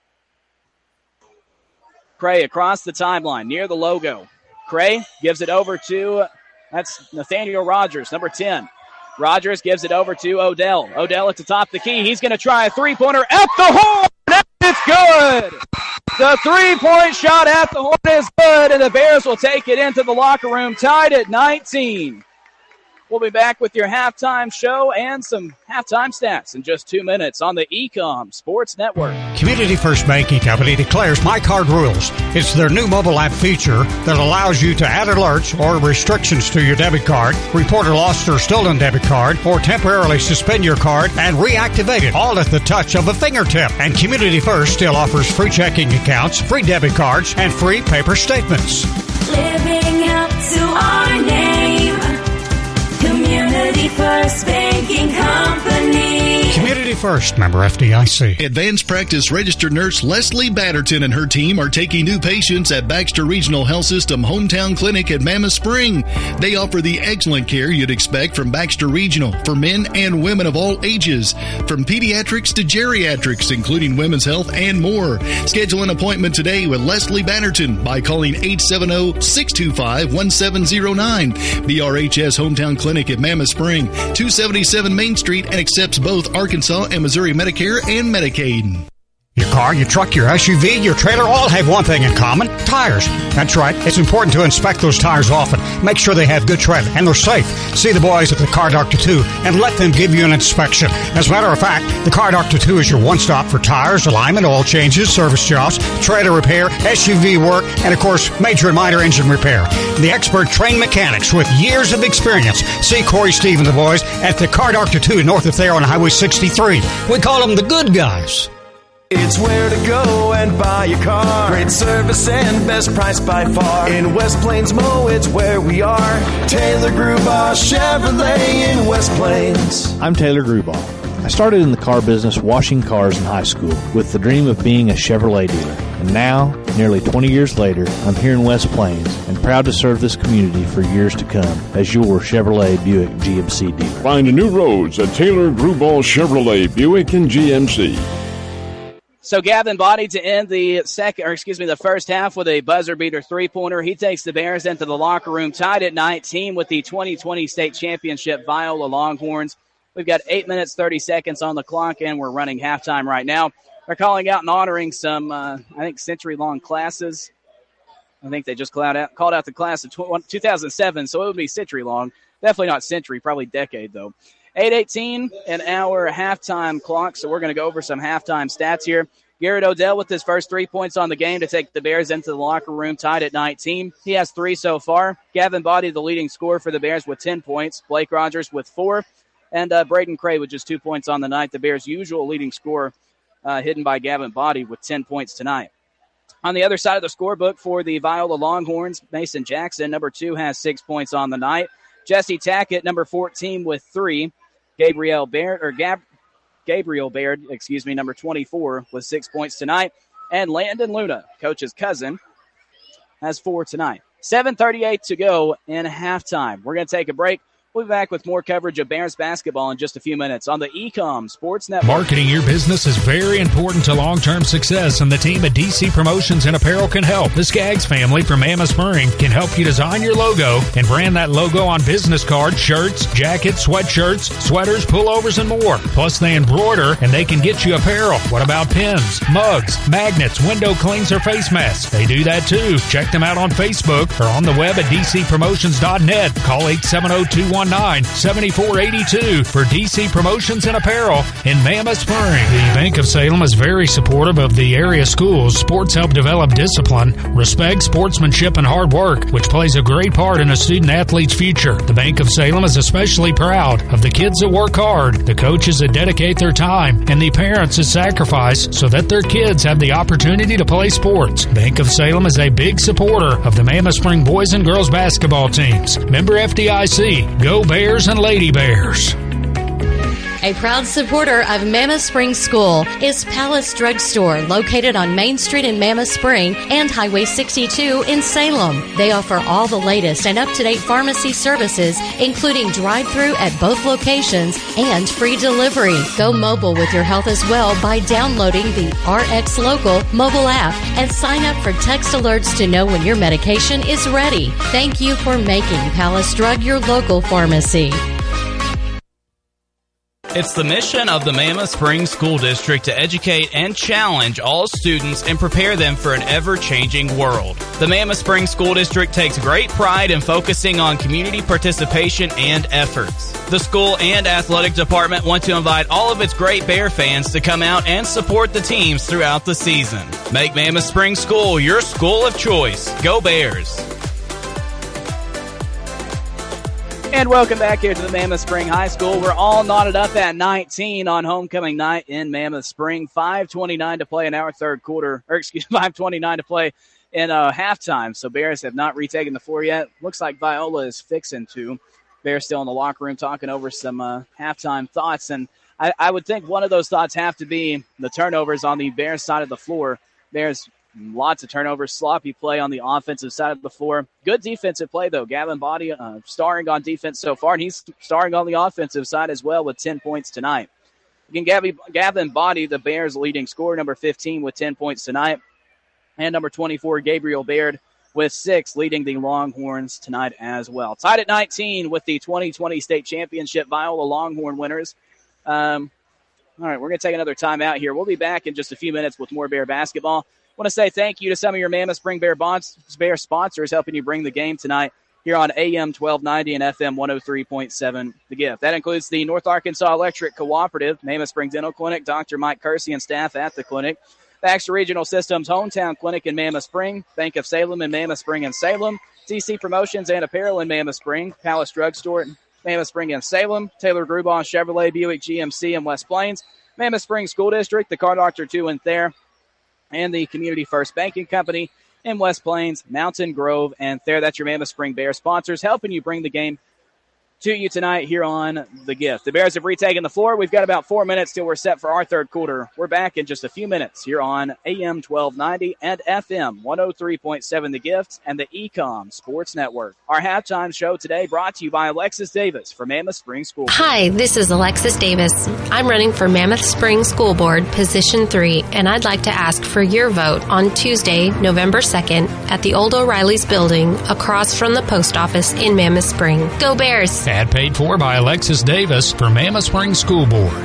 Cray across the timeline near the logo. Cray gives it over to, that's Nathaniel Rogers, number ten. Rogers gives it over to Odell. Odell at the top of the key. He's going to try a three-pointer at the horn. It's good. The three-point shot at the horn is good, and the Bears will take it into the locker room, tied at nineteen. We'll be back with your halftime show and some halftime stats in just two minutes on the E C O M Sports Network. Community First Banking Company declares My Card Rules. It's their new mobile app feature that allows you to add alerts or restrictions to your debit card, report a lost or stolen debit card, or temporarily suspend your card and reactivate it, all at the touch of a fingertip. And Community First still offers free checking accounts, free debit cards, and free paper statements. Living up to our name. Community First Banking Company. Community Safety first, member F D I C. Advanced practice registered nurse Leslie Batterton and her team are taking new patients at Baxter Regional Health System Hometown Clinic at Mammoth Spring. They offer the excellent care you'd expect from Baxter Regional for men and women of all ages, from pediatrics to geriatrics, including women's health and more. Schedule an appointment today with Leslie Batterton by calling eight seven zero, six two five, one seven zero nine. B R H S Hometown Clinic at Mammoth Spring, two seventy-seven Main Street, and accepts both Arkansas and Missouri Medicare and Medicaid. Your car, your truck, your S U V, your trailer all have one thing in common: tires. That's right. It's important to inspect those tires often. Make sure they have good tread and they're safe. See the boys at the Car Doctor two and let them give you an inspection. As a matter of fact, the Car Doctor two is your one-stop for tires, alignment, oil changes, service jobs, trailer repair, S U V work, and of course, major and minor engine repair. The expert trained mechanics with years of experience. See Corey, Steve, and the boys at the Car Doctor two north of there on Highway sixty-three. We call them the good guys. It's where to go and buy your car. Great service and best price by far. In West Plains Mo, it's where we are. Taylor Grubaugh Chevrolet in West Plains. I'm Taylor Grubaugh. I started in the car business washing cars in high school with the dream of being a Chevrolet dealer. And now, nearly twenty years later, I'm here in West Plains and proud to serve this community for years to come as your Chevrolet Buick G M C dealer. Find new roads at Taylor Grubaugh Chevrolet Buick and G M C. So Gavin Body to end the second, or excuse me, the first half with a buzzer beater three-pointer. He takes the Bears into the locker room, tied at nineteen with the twenty twenty state championship Viola Longhorns. We've got eight minutes, thirty seconds on the clock, and we're running halftime right now. They're calling out and honoring some, uh, I think, century-long classes. I think they just called out, called out the class of two thousand seven, so it would be century-long. Definitely not century, probably decade, though. eight eighteen in our halftime clock, so we're going to go over some halftime stats here. Garrett Odell with his first three points on the game to take the Bears into the locker room, tied at nineteen. He has three so far. Gavin Body, the leading scorer for the Bears, with ten points. Blake Rogers with four. And uh, Braden Cray with just two points on the night. The Bears' usual leading scorer, uh, hidden by Gavin Body, with ten points tonight. On the other side of the scorebook for the Viola Longhorns, Mason Jackson, number two, has six points on the night. Jesse Tackett, number fourteen, with three. Gabriel Baird, or Gab, Gabriel Baird, excuse me, number twenty-four, with six points tonight. And Landon Luna, coach's cousin, has four tonight. seven thirty-eight to go in halftime. We're going to take a break. We'll be back with more coverage of Bears basketball in just a few minutes on the Ecom Sports Network. Marketing your business is very important to long-term success, and the team at D C Promotions and Apparel can help. The Skaggs family from Mammoth Spring can help you design your logo and brand that logo on business cards, shirts, jackets, sweatshirts, sweaters, pullovers, and more. Plus, they embroider, and they can get you apparel. What about pins, mugs, magnets, window clings, or face masks? They do that too. Check them out on Facebook or on the web at d c promotions dot net. Call eight seven zero, two one nine, seven four eight two for D C Promotions and Apparel in Mammoth Spring. The Bank of Salem is very supportive of the area schools. Sports help develop discipline, respect, sportsmanship, and hard work, which plays a great part in a student-athlete's future. The Bank of Salem is especially proud of the kids that work hard, the coaches that dedicate their time, and the parents that sacrifice so that their kids have the opportunity to play sports. Bank of Salem is a big supporter of the Mammoth Spring boys and girls basketball teams. Member F D I C. Go Bears and Lady Bears. A proud supporter of Mammoth Spring School is Palace Drug Store, located on Main Street in Mammoth Spring and Highway sixty-two in Salem. They offer all the latest and up-to-date pharmacy services, including drive-through at both locations and free delivery. Go mobile with your health as well by downloading the R X Local mobile app and sign up for text alerts to know when your medication is ready. Thank you for making Palace Drug your local pharmacy. It's the mission of the Mammoth Spring School District to educate and challenge all students and prepare them for an ever-changing world. The Mammoth Spring School District takes great pride in focusing on community participation and efforts. The school and athletic department want to invite all of its great Bear fans to come out and support the teams throughout the season. Make Mammoth Spring School your school of choice. Go Bears! And welcome back here to the Mammoth Spring High School. We're all knotted up at nineteen on homecoming night in Mammoth Spring. five twenty-nine to play in our third quarter, or excuse me, five twenty-nine to play in uh, halftime. So Bears have not retaken the floor yet. Looks like Viola is fixing to. Bears still in the locker room talking over some uh, halftime thoughts. And I, I would think one of those thoughts have to be the turnovers on the Bears side of the floor. Bears lots of turnovers, sloppy play on the offensive side of the floor. Good defensive play, though. Gavin Body uh, starring on defense so far, and he's starring on the offensive side as well with ten points tonight. Again, Gavin, Gavin Body, the Bears' leading scorer, number fifteen with ten points tonight. And number twenty-four, Gabriel Baird, with six, leading the Longhorns tonight as well. Tied at nineteen with the twenty twenty state championship Viola Longhorn winners. Um, all right, we're going to take another timeout here. We'll be back in just a few minutes with more Bear basketball. I want to say thank you to some of your Mammoth Spring Bear, bonds, Bear sponsors helping you bring the game tonight here on A M twelve ninety and F M one oh three point seven The Gift. That includes the North Arkansas Electric Cooperative, Mammoth Spring Dental Clinic, Doctor Mike Kersey and staff at the clinic, Baxter Regional Systems Hometown Clinic in Mammoth Spring, Bank of Salem in Mammoth Spring and Salem, D C Promotions and Apparel in Mammoth Spring, Palace Drug Store in Mammoth Spring and Salem, Taylor Grubauer Chevrolet Buick G M C in West Plains, Mammoth Spring School District, the Car Doctor two in Thayer, and the Community First Banking Company in West Plains, Mountain Grove, and Thayer. That's your Mammoth Spring Bear sponsors helping you bring the game to you tonight here on The Gift. The Bears have retaken the floor. We've got about four minutes till we're set for our third quarter. We're back in just a few minutes here on A M twelve ninety and F M one oh three point seven The Gift and the E-Com Sports Network. Our halftime show today brought to you by Alexis Davis for Mammoth Spring School Board. Hi, this is Alexis Davis. I'm running for Mammoth Spring School Board, Position three, and I'd like to ask for your vote on Tuesday, November second, at the old O'Reilly's building across from the post office in Mammoth Spring. Go Bears! Ad paid for by Alexis Davis for Mammoth Spring School Board.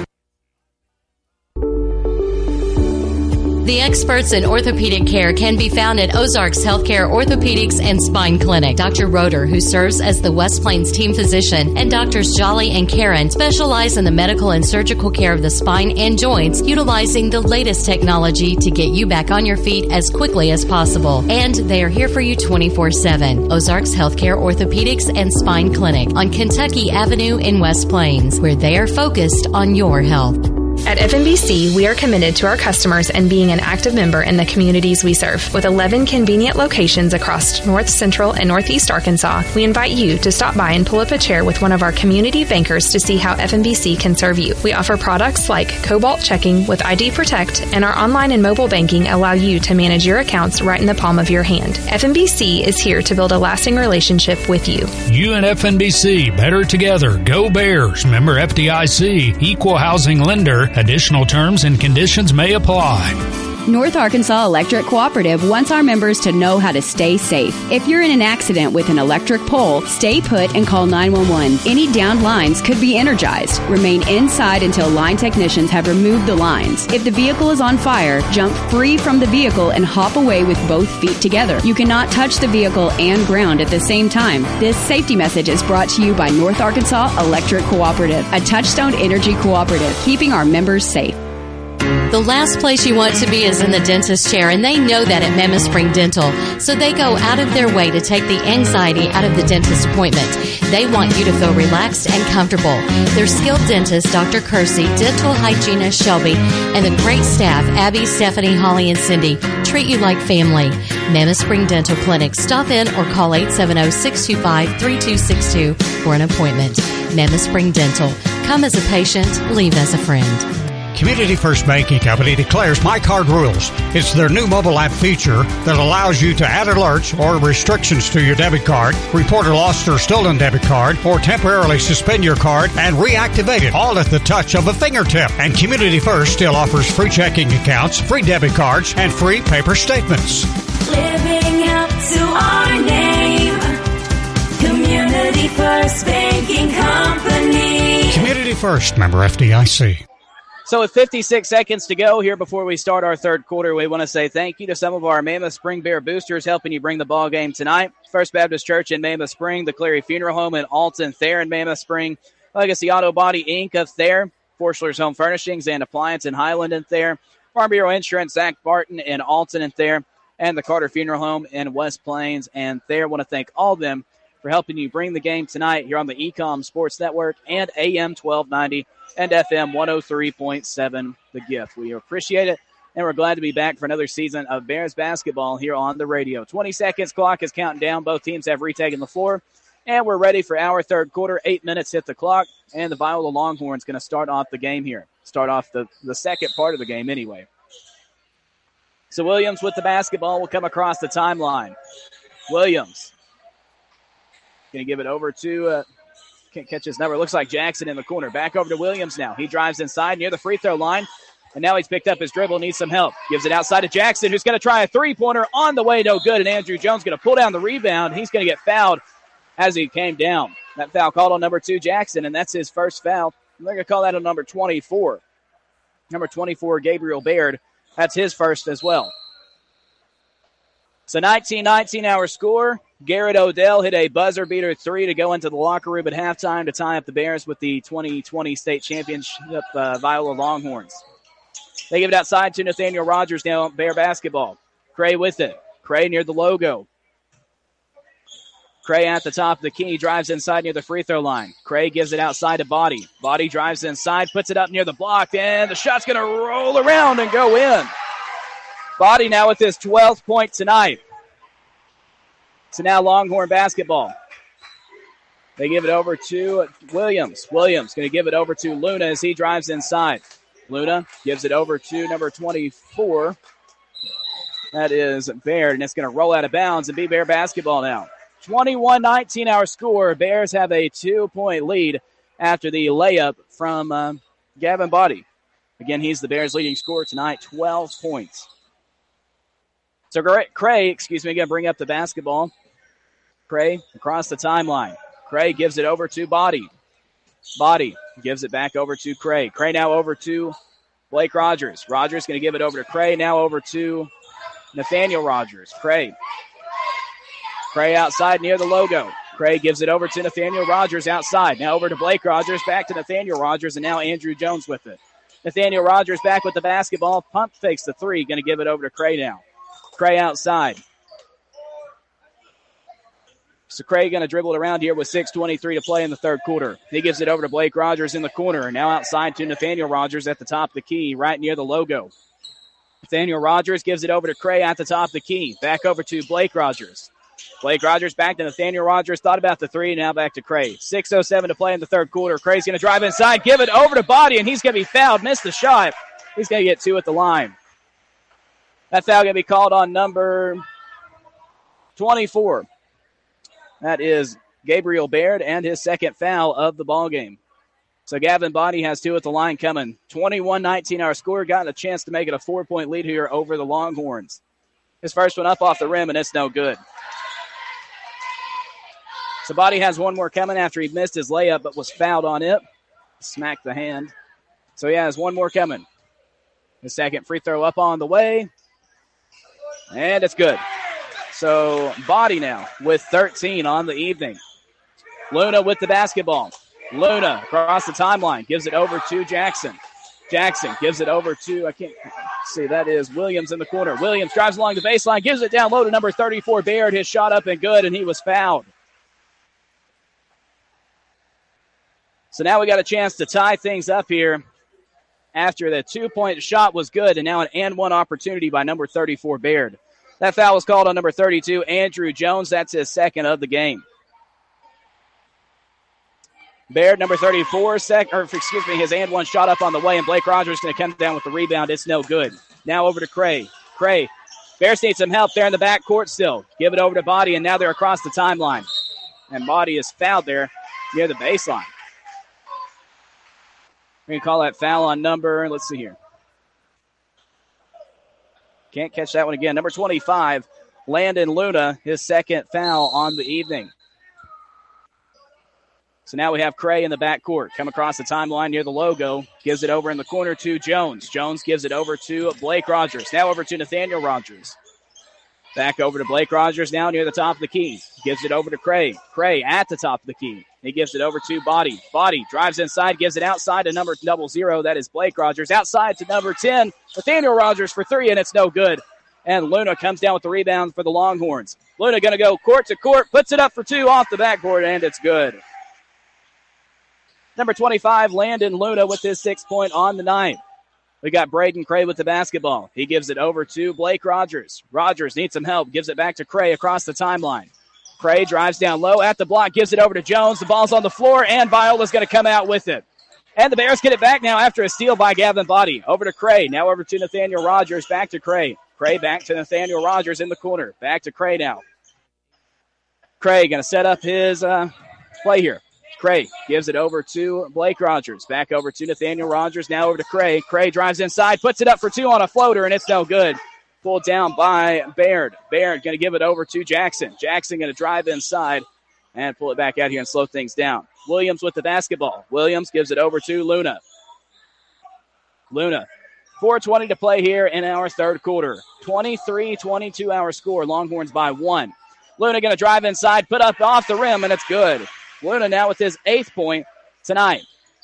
The experts in orthopedic care can be found at Ozarks Healthcare Orthopedics and Spine Clinic. Doctor Roeder, who serves as the West Plains team physician, and Doctors Jolly and Karen specialize in the medical and surgical care of the spine and joints, utilizing the latest technology to get you back on your feet as quickly as possible. And they are here for you twenty-four seven. Ozarks Healthcare Orthopedics and Spine Clinic on Kentucky Avenue in West Plains, where they are focused on your health. At F N B C, we are committed to our customers and being an active member in the communities we serve. With eleven convenient locations across North Central and Northeast Arkansas, we invite you to stop by and pull up a chair with one of our community bankers to see how F N B C can serve you. We offer products like Cobalt Checking with I D Protect, and our online and mobile banking allow you to manage your accounts right in the palm of your hand. F N B C is here to build a lasting relationship with you. You and F N B C, better together. Go Bears. Member F D I C, Equal Housing Lender. Additional terms and conditions may apply. North Arkansas Electric Cooperative wants our members to know how to stay safe. If you're in an accident with an electric pole, stay put and call nine one one. Any downed lines could be energized. Remain inside until line technicians have removed the lines. If the vehicle is on fire, jump free from the vehicle and hop away with both feet together. You cannot touch the vehicle and ground at the same time. This safety message is brought to you by North Arkansas Electric Cooperative, a Touchstone Energy cooperative, keeping our members safe. The last place you want to be is in the dentist chair, and they know that at Mammoth Spring Dental. So they go out of their way to take the anxiety out of the dentist appointment. They want you to feel relaxed and comfortable. Their skilled dentist, Doctor Kersey, dental hygienist Shelby, and the great staff, Abby, Stephanie, Holly, and Cindy, treat you like family. Mammoth Spring Dental Clinic. Stop in or call eight seven zero, six two five, three two six two for an appointment. Mammoth Spring Dental. Come as a patient, leave as a friend. Community First Banking Company declares My Card Rules. It's their new mobile app feature that allows you to add alerts or restrictions to your debit card, report a lost or stolen debit card, or temporarily suspend your card and reactivate it, all at the touch of a fingertip. And Community First still offers free checking accounts, free debit cards, and free paper statements. Living up to our name, Community First Banking Company. Community First, member F D I C. So with fifty-six seconds to go here before we start our third quarter, we want to say thank you to some of our Mammoth Spring Bear boosters helping you bring the ball game tonight. First Baptist Church in Mammoth Spring, the Cleary Funeral Home in Alton, Thayer in Mammoth Spring, Legacy Auto Body Incorporated of Thayer, Forschler's Home Furnishings and Appliance in Highland and Thayer, Farm Bureau Insurance, Zach Barton in Alton and Thayer, and the Carter Funeral Home in West Plains and Thayer. I want to thank all of them for helping you bring the game tonight here on the E-Com Sports Network and A M twelve ninety and F M one oh three point seven The Gift. We appreciate it, and we're glad to be back for another season of Bears basketball here on the radio. twenty seconds, clock is counting down. Both teams have retaken the floor. And we're ready for our third quarter. Eight minutes hit the clock, and the Viola Longhorns going to start off the game here. Start off the, the second part of the game anyway. So Williams with the basketball will come across the timeline. Williams going to give it over to, uh, can't catch his number. Looks like Jackson in the corner. Back over to Williams now. He drives inside near the free throw line, and now he's picked up his dribble, needs some help. Gives it outside to Jackson, who's going to try a three-pointer on the way, no good, and Andrew Jones going to pull down the rebound. He's going to get fouled as he came down. That foul called on number two, Jackson, and that's his first foul. They're going to call that on number twenty-four. Number twenty-four, Gabriel Baird. That's his first as well. So nineteen nineteen our score. Garrett Odell hit a buzzer beater three to go into the locker room at halftime to tie up the Bears with the twenty twenty state championship uh, Viola Longhorns. They give it outside to Nathaniel Rogers now, Bear basketball. Cray with it. Cray near the logo. Cray at the top of the key, drives inside near the free throw line. Cray gives it outside to Body. Body drives inside, puts it up near the block, and the shot's going to roll around and go in. Body now with his twelfth point tonight. So now Longhorn basketball. They give it over to Williams. Williams going to give it over to Luna as he drives inside. Luna gives it over to number twenty-four. That is Baird, and it's going to roll out of bounds and be Bear basketball now. twenty-one nineteen our score. Bears have a two-point lead after the layup from uh, Gavin Body. Again, he's the Bears' leading scorer tonight, twelve points. So Cray, excuse me, going to bring up the basketball. Cray across the timeline. Cray gives it over to Body. Body gives it back over to Cray. Cray now over to Blake Rogers. Rogers going to give it over to Cray. Now over to Nathaniel Rogers. Cray. Cray outside near the logo. Cray gives it over to Nathaniel Rogers outside. Now over to Blake Rogers. Back to Nathaniel Rogers, and now Andrew Jones with it. Nathaniel Rogers back with the basketball. Pump fakes the three. Going to give it over to Cray now. Cray outside. So Cray going to dribble it around here with six twenty-three to play in the third quarter. He gives it over to Blake Rogers in the corner. Now outside to Nathaniel Rogers at the top of the key, right near the logo. Nathaniel Rogers gives it over to Cray at the top of the key. Back over to Blake Rogers. Blake Rogers back to Nathaniel Rogers. Thought about the three, now back to Cray. six oh seven to play in the third quarter. Cray's going to drive inside, give it over to Body, and he's going to be fouled. Missed the shot. He's going to get two at the line. That foul going to be called on number twenty-four. That is Gabriel Baird and his second foul of the ball game. So Gavin Body has two at the line coming. twenty-one nineteen our score. Got a chance to make it a four-point lead here over the Longhorns. His first one up off the rim, and it's no good. So Body has one more coming after he missed his layup but was fouled on it. Smacked the hand. So he has one more coming. The second free throw up on the way. And it's good. So Body now with thirteen on the evening. Luna with the basketball. Luna across the timeline. Gives it over to Jackson. Jackson gives it over to, I can't see, that is Williams in the corner. Williams drives along the baseline. Gives it down low to number thirty-four, Baird. His shot up and good, and he was fouled. So now we got a chance to tie things up here after the two-point shot was good, and now an and one opportunity by number thirty-four, Baird. That foul was called on number thirty-two, Andrew Jones. That's his second of the game. Baird, number thirty-four, sec, or excuse me, his and one shot up on the way, and Blake Rogers going to come down with the rebound. It's no good. Now over to Cray. Cray. Bears need some help there in the backcourt still. Give it over to Body, and now they're across the timeline. And Body is fouled there near the baseline. We're going to call that foul on number, let's see here. Can't catch that one again. Number twenty-five, Landon Luna, his second foul on the evening. So now we have Cray in the backcourt. Come across the timeline near the logo. Gives it over in the corner to Jones. Jones gives it over to Blake Rogers. Now over to Nathaniel Rogers. Back over to Blake Rogers now near the top of the key. Gives it over to Cray. Cray at the top of the key. He gives it over to Body. Body drives inside, gives it outside to number double zero. That is Blake Rogers. Outside to number ten, Nathaniel Rogers for three, and it's no good. And Luna comes down with the rebound for the Longhorns. Luna going to go court to court, puts it up for two off the backboard, and it's good. Number twenty-five, Landon Luna with his sixth point on the night. We got Braden Cray with the basketball. He gives it over to Blake Rogers. Rogers needs some help, gives it back to Cray across the timeline. Cray drives down low at the block, gives it over to Jones. The ball's on the floor, and Viola's going to come out with it. And the Bears get it back now after a steal by Gavin Body. Over to Cray. Now over to Nathaniel Rogers. Back to Cray. Cray back to Nathaniel Rogers in the corner. Back to Cray now. Cray going to set up his uh, play here. Cray gives it over to Blake Rogers. Back over to Nathaniel Rogers. Now over to Cray. Cray drives inside, puts it up for two on a floater, and it's no good. Pulled down by Baird. Baird going to give it over to Jackson. Jackson going to drive inside and pull it back out here and slow things down. Williams with the basketball. Williams gives it over to Luna. Luna. four twenty to play here in our third quarter. twenty-three twenty-two our score. Longhorns by one. Luna going to drive inside, put up off the rim, and it's good. Luna now with his eighth point tonight.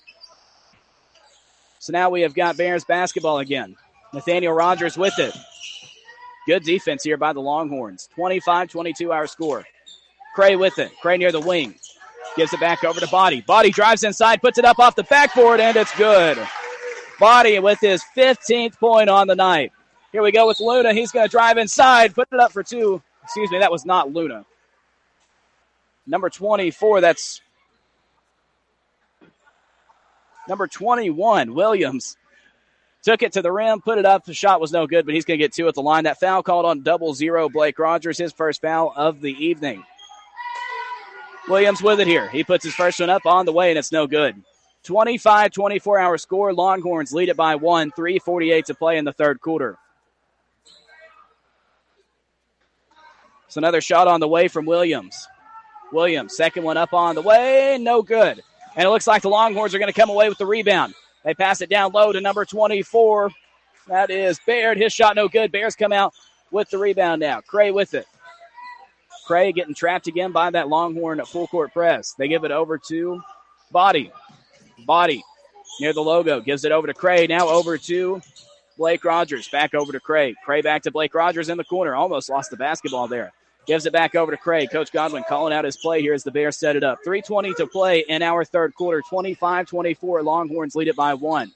So now we have got Bears basketball again. Nathaniel Rogers with it. Good defense here by the Longhorns. twenty-five twenty-two our score. Cray with it. Cray near the wing. Gives it back over to Body. Body drives inside, puts it up off the backboard, and it's good. Body with his fifteenth point on the night. Here we go with Luna. He's going to drive inside, put it up for two. Excuse me, that was not Luna. Number twenty-four, that's number twenty-one, Williams. Took it to the rim, put it up. The shot was no good, but he's going to get two at the line. That foul called on double zero Blake Rogers, his first foul of the evening. Williams with it here. He puts his first one up on the way, and it's no good. twenty-five twenty-four our score. Longhorns lead it by one. three forty-eight to play in the third quarter. So another shot on the way from Williams. Williams, second one up on the way, no good. And it looks like the Longhorns are going to come away with the rebound. They pass it down low to number twenty-four. That is Baird. His shot no good. Bears come out with the rebound now. Cray with it. Cray getting trapped again by that Longhorn full court press. They give it over to Body. Body near the logo. Gives it over to Cray. Now over to Blake Rogers. Back over to Cray. Cray back to Blake Rogers in the corner. Almost lost the basketball there. Gives it back over to Cray. Coach Godwin calling out his play here as the Bears set it up. three twenty to play in our third quarter. twenty-five twenty-four. Longhorns lead it by one.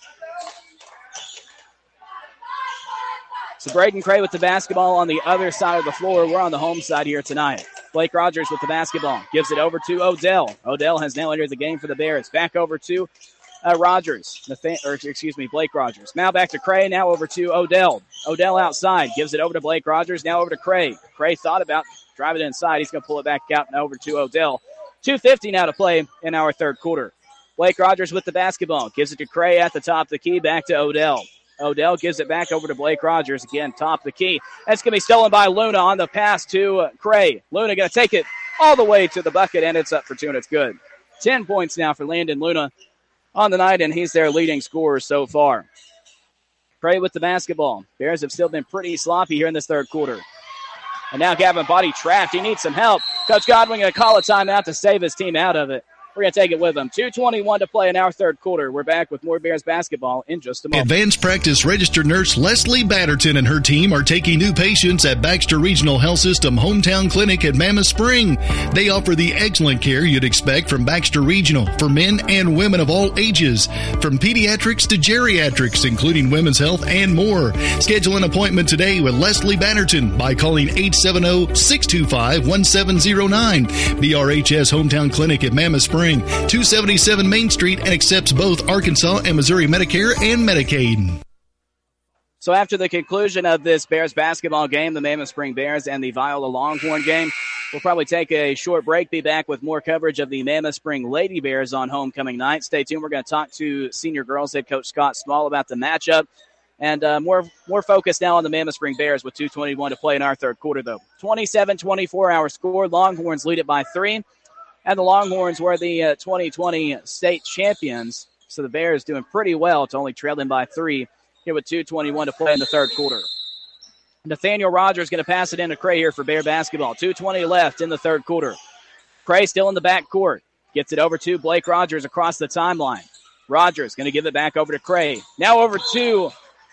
So Braden Cray with the basketball on the other side of the floor. We're on the home side here tonight. Blake Rogers with the basketball. Gives it over to Odell. Odell has now entered the game for the Bears. Back over to uh, Rogers. Nathan- or excuse me, Blake Rogers. Now back to Cray. Now over to Odell. Odell outside. Gives it over to Blake Rogers. Now over to Cray. Cray thought about driving it inside. He's going to pull it back out and over to Odell. two fifty now to play in our third quarter. Blake Rogers with the basketball. Gives it to Cray at the top of the key. Back to Odell. Odell gives it back over to Blake Rogers. Again, top of the key. That's going to be stolen by Luna on the pass to uh, Cray. Luna going to take it all the way to the bucket, and it's up for two, and it's good. Ten points now for Landon Luna on the night, and he's their leading scorer so far. Cray with the basketball. Bears have still been pretty sloppy here in this third quarter. And now Gavin Body trapped. He needs some help. Coach Godwin going to call a timeout to save his team out of it. We're going to take it with them. two twenty-one to play in our third quarter. We're back with more Bears basketball in just a moment. Advanced practice registered nurse Leslie Batterton and her team are taking new patients at Baxter Regional Health System Hometown Clinic at Mammoth Spring. They offer the excellent care you'd expect from Baxter Regional for men and women of all ages, from pediatrics to geriatrics, including women's health and more. Schedule an appointment today with Leslie Batterton by calling eight seven zero, six two five, one seven zero nine. B R H S Hometown Clinic at Mammoth Spring, two seventy-seven Main Street, and accepts both Arkansas and Missouri Medicare and Medicaid. So after the conclusion of this Bears basketball game, the Mammoth Spring Bears and the Viola Longhorn game, we'll probably take a short break, be back with more coverage of the Mammoth Spring Lady Bears on homecoming night. Stay tuned. We're going to talk to senior girls head coach Scott Small about the matchup. And uh, more more focus now on the Mammoth Spring Bears with two twenty-one to play in our third quarter, though. twenty-seven twenty-four our score. Longhorns lead it by three. And the Longhorns were the uh, twenty twenty state champions. So the Bears doing pretty well to only trail them by three here with two twenty-one to play in the third quarter. Nathaniel Rogers going to pass it into Cray here for Bear basketball. two twenty left in the third quarter. Cray still in the back court. Gets it over to Blake Rogers across the timeline. Rogers going to give it back over to Cray. Now over to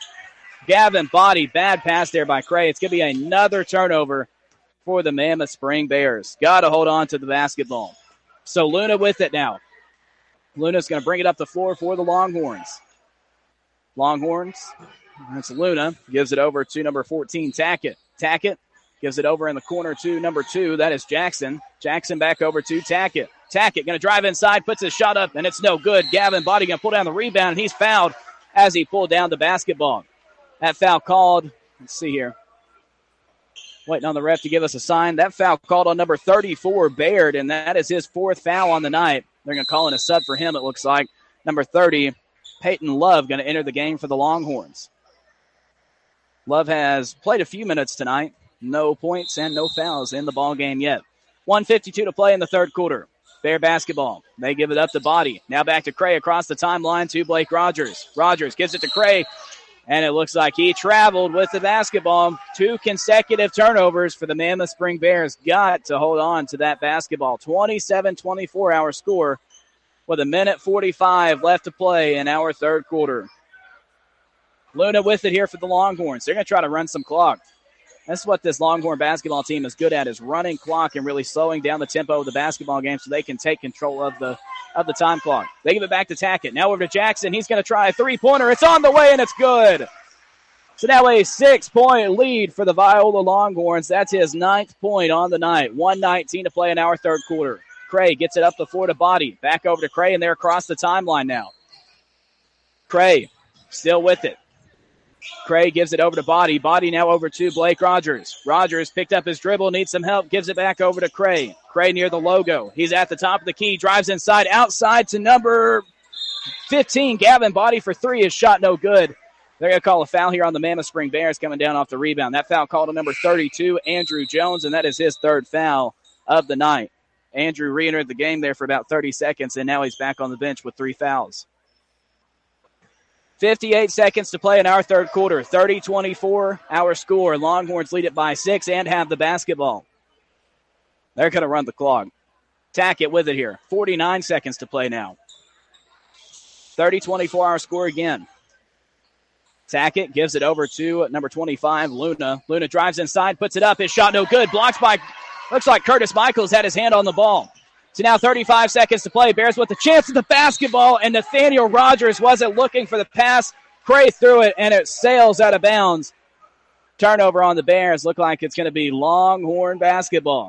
Gavin Body. Bad pass there by Cray. It's going to be another turnover for the Mammoth Spring Bears. Got to hold on to the basketball. So Luna with it now. Luna's going to bring it up the floor for the Longhorns. Longhorns, that's Luna, gives it over to number fourteen, Tackett. Tackett Gives it over in the corner to number two. That is Jackson. Jackson back over to Tackett. Tackett going to drive inside, puts his shot up, and it's no good. Gavin Body going to pull down the rebound, and he's fouled as he pulled down the basketball. That foul called, let's see here. Waiting on the ref to give us a sign. That foul called on number thirty-four, Baird, and that is his fourth foul on the night. They're going to call in a sub for him, it looks like. Number thirty, Peyton Love, going to enter the game for the Longhorns. Love has played a few minutes tonight. No points and no fouls in the ball game yet. one fifty-two to play in the third quarter. Bear basketball. They give it up to Body. Now back to Cray across the timeline to Blake Rogers. Rogers gives it to Cray, and it looks like he traveled with the basketball. Two consecutive turnovers for the Mammoth Spring Bears. Got to hold on to that basketball. twenty-seven twenty-four our score with a minute forty-five left to play in our third quarter. Luna with it here for the Longhorns. They're going to try to run some clock. That's what this Longhorn basketball team is good at, is running clock and really slowing down the tempo of the basketball game so they can take control of the of the time clock. They give it back to Tackett. Now over to Jackson. He's going to try a three-pointer. It's on the way, and it's good. So now a six-point lead for the Viola Longhorns. That's his ninth point on the night. one nineteen to play in our third quarter. Cray gets it up the floor to Body. Back over to Cray, and they're across the timeline now. Cray still with it. Cray gives it over to Body. Body now over to Blake Rogers. Rogers picked up his dribble, needs some help, gives it back over to Cray. Cray near the logo. He's at the top of the key, drives inside, outside to number fifteen. Gavin Body for three. His shot no good. They're going to call a foul here on the Mammoth Spring Bears coming down off the rebound. That foul called on number thirty-two, Andrew Jones, and that is his third foul of the night. Andrew re-entered the game there for about thirty seconds, and now he's back on the bench with three fouls. fifty-eight seconds to play in our third quarter. thirty twenty-four our score. Longhorns lead it by six and have the basketball. They're going to run the clock. Tackett with it here. forty-nine seconds to play now. thirty twenty-four our score again. Tackett gives it over to number twenty-five, Luna. Luna drives inside, puts it up. His shot no good. Blocked by, looks like Curtis Michaels had his hand on the ball. So now thirty-five seconds to play. Bears with a chance at the basketball, and Nathaniel Rogers wasn't looking for the pass. Cray threw it, and it sails out of bounds. Turnover on the Bears. Look like it's going to be Longhorn basketball.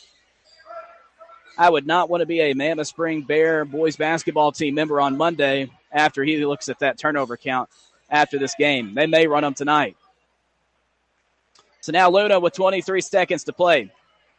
I would not want to be a Mammoth Spring Bear boys basketball team member on Monday after he looks at that turnover count after this game. They may run them tonight. So now Luna with twenty-three seconds to play.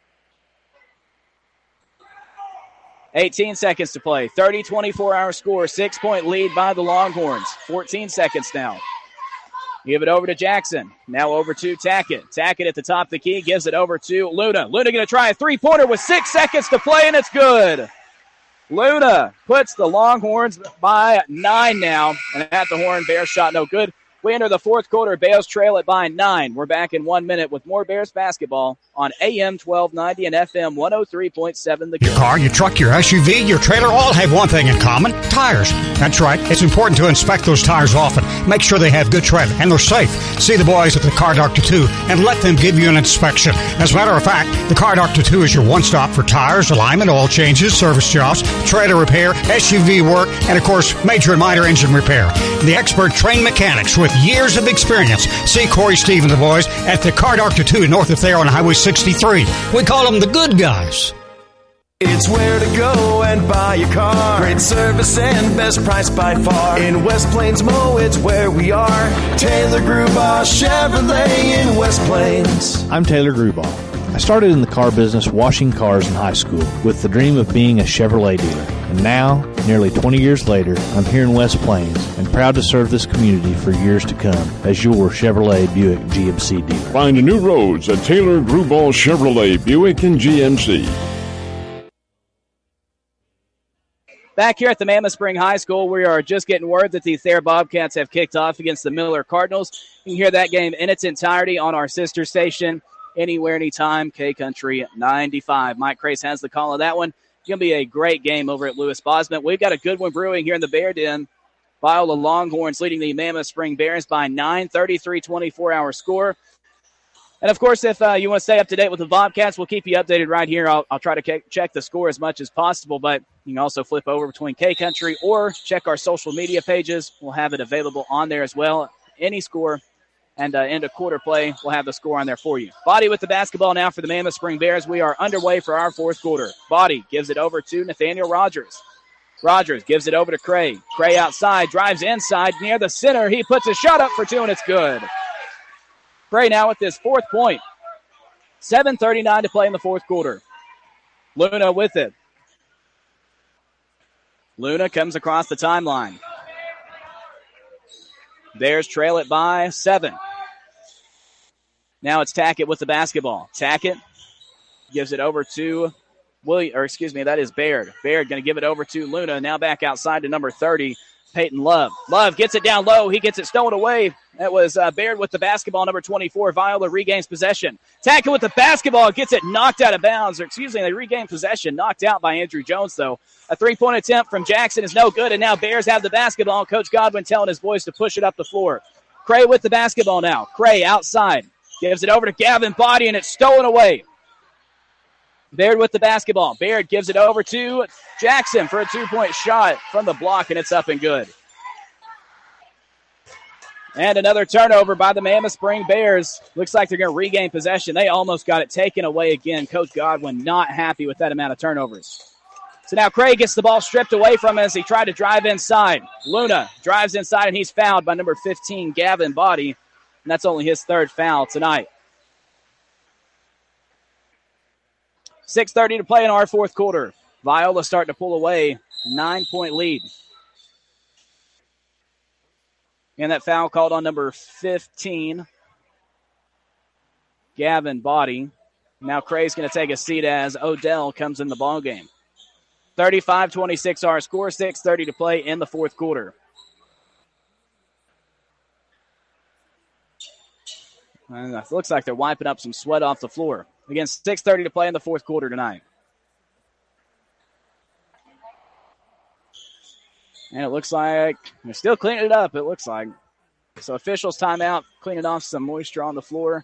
eighteen seconds to play. thirty twenty-four our score. Six-point lead by the Longhorns. fourteen seconds now. Give it over to Jackson. Now over to Tackett. Tackett at the top of the key. Gives it over to Luna. Luna going to try a three-pointer with six seconds to play, and it's good. Luna puts the Longhorns by nine now. And at the horn, Bears shot no good. We enter the fourth quarter. Bears trail it by nine. We're back in one minute with more Bears basketball on A M twelve ninety and F M one oh three point seven. The Your car, your truck, your S U V, your trailer all have one thing in common: tires. That's right. It's important to inspect those tires often. Make sure they have good tread and they're safe. See the boys at the Car Doctor two and let them give you an inspection. As a matter of fact, the Car Doctor two is your one-stop for tires, alignment, oil changes, service jobs, trailer repair, S U V work, and of course, major and minor engine repair. The expert trained mechanics with years of experience. See Corey, Steve, and the boys at the Car Doctor two north of there on Highway sixty-three. We call them the good guys. It's where to go and buy your car. Great service and best price by far. In West Plains Mo, it's where we are. Taylor Grubaugh Chevrolet in West Plains. I'm Taylor Grubaugh. I started in the car business washing cars in high school with the dream of being a Chevrolet dealer. And now, nearly twenty years later, I'm here in West Plains and proud to serve this community for years to come as your Chevrolet Buick G M C dealer. Find new roads at Taylor Grubaugh Chevrolet Buick and G M C. Back here at the Mammoth Spring High School, we are just getting word that the Thayer Bobcats have kicked off against the Miller Cardinals. You can hear that game in its entirety on our sister station, anywhere, anytime, K-Country ninety-five. Mike Crace has the call of that one. It's going to be a great game over at Lewis Bosman. We've got a good one brewing here in the Bear Den. Viola Longhorns leading the Mammoth Spring Bears by nine, thirty-three twenty-four our score. And, of course, if uh, you want to stay up to date with the Bobcats, we'll keep you updated right here. I'll, I'll try to ke- check the score as much as possible, but you can also flip over between K-Country or check our social media pages. We'll have it available on there as well. Any score And uh, end of quarter play, we'll have the score on there for you. Body with the basketball now for the Mammoth Spring Bears. We are underway for our fourth quarter. Body gives it over to Nathaniel Rogers. Rogers gives it over to Cray. Cray outside, drives inside near the center. He puts a shot up for two, and it's good. Cray now with his fourth point. seven thirty-nine to play in the fourth quarter. Luna with it. Luna comes across the timeline. Bears trail it by seven. Now it's Tackett with the basketball. Tackett gives it over to William, or excuse me, that is Baird. Baird going to give it over to Luna. Now back outside to number thirty, Peyton Love. Love gets it down low. He gets it stolen away. That was uh, Baird with the basketball, number twenty-four. Viola regains possession. Tackett with the basketball gets it knocked out of bounds, or excuse me, they regain possession. Knocked out by Andrew Jones, though. A three-point attempt from Jackson is no good, and now Bears have the basketball. Coach Godwin telling his boys to push it up the floor. Cray with the basketball now. Cray outside. Gives it over to Gavin Body, and it's stolen away. Baird with the basketball. Baird gives it over to Jackson for a two-point shot from the block, and it's up and good. And another turnover by the Mammoth Spring Bears. Looks like they're going to regain possession. They almost got it taken away again. Coach Godwin not happy with that amount of turnovers. So now Craig gets the ball stripped away from him as he tried to drive inside. Luna drives inside, and he's fouled by number fifteen, Gavin Body. And that's only his third foul tonight. six thirty to play in our fourth quarter. Viola starting to pull away. Nine-point lead. And that foul called on number fifteen, Gavin Body. Now Cray's going to take a seat as Odell comes in the ballgame. thirty-five twenty-six our score. six thirty to play in the fourth quarter. And it looks like they're wiping up some sweat off the floor. Again, six thirty to play in the fourth quarter tonight. And it looks like they're still cleaning it up, it looks like. So officials timeout, cleaning off some moisture on the floor.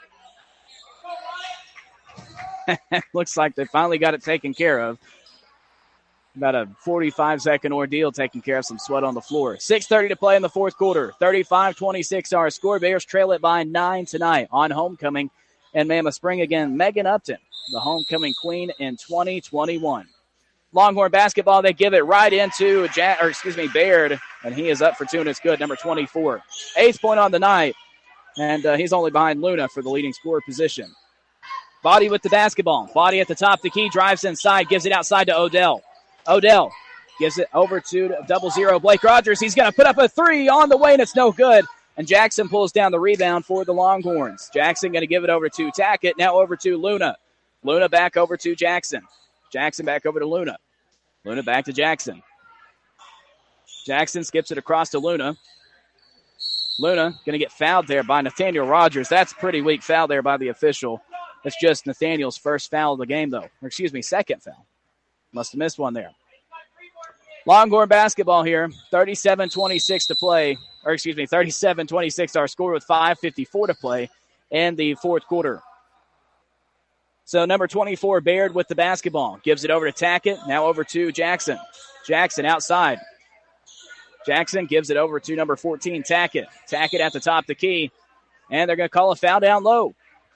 Looks like they finally got it taken care of. About a forty-five second ordeal taking care of some sweat on the floor. six thirty to play in the fourth quarter. thirty-five twenty-six our score. Bears trail it by nine tonight on homecoming. And Mammoth Spring again, Megan Upton, the homecoming queen in twenty twenty-one. Longhorn basketball, they give it right into, ja- or excuse me, Baird, and he is up for two, and it's good, number twenty-four. Eighth point on the night, and uh, he's only behind Luna for the leading scorer position. Body with the basketball. Body at the top of the key, drives inside, gives it outside to Odell. Odell gives it over to double zero Blake Rogers. He's going to put up a three on the way, and it's no good. And Jackson pulls down the rebound for the Longhorns. Jackson going to give it over to Tackett, now over to Luna. Luna back over to Jackson. Jackson back over to Luna. Luna back to Jackson. Jackson skips it across to Luna. Luna going to get fouled there by Nathaniel Rogers. That's a pretty weak foul there by the official. That's just Nathaniel's first foul of the game, though. Or excuse me, second foul. Must have missed one there. Longhorn basketball here. thirty-seven twenty-six to play. Or excuse me, thirty-seven twenty-six our score with five fifty-four to play in the fourth quarter. So number twenty-four, Baird with the basketball. Gives it over to Tackett. Now over to Jackson. Jackson outside. Jackson gives it over to number fourteen, Tackett. Tackett at the top of the key. And they're going to call a foul down low.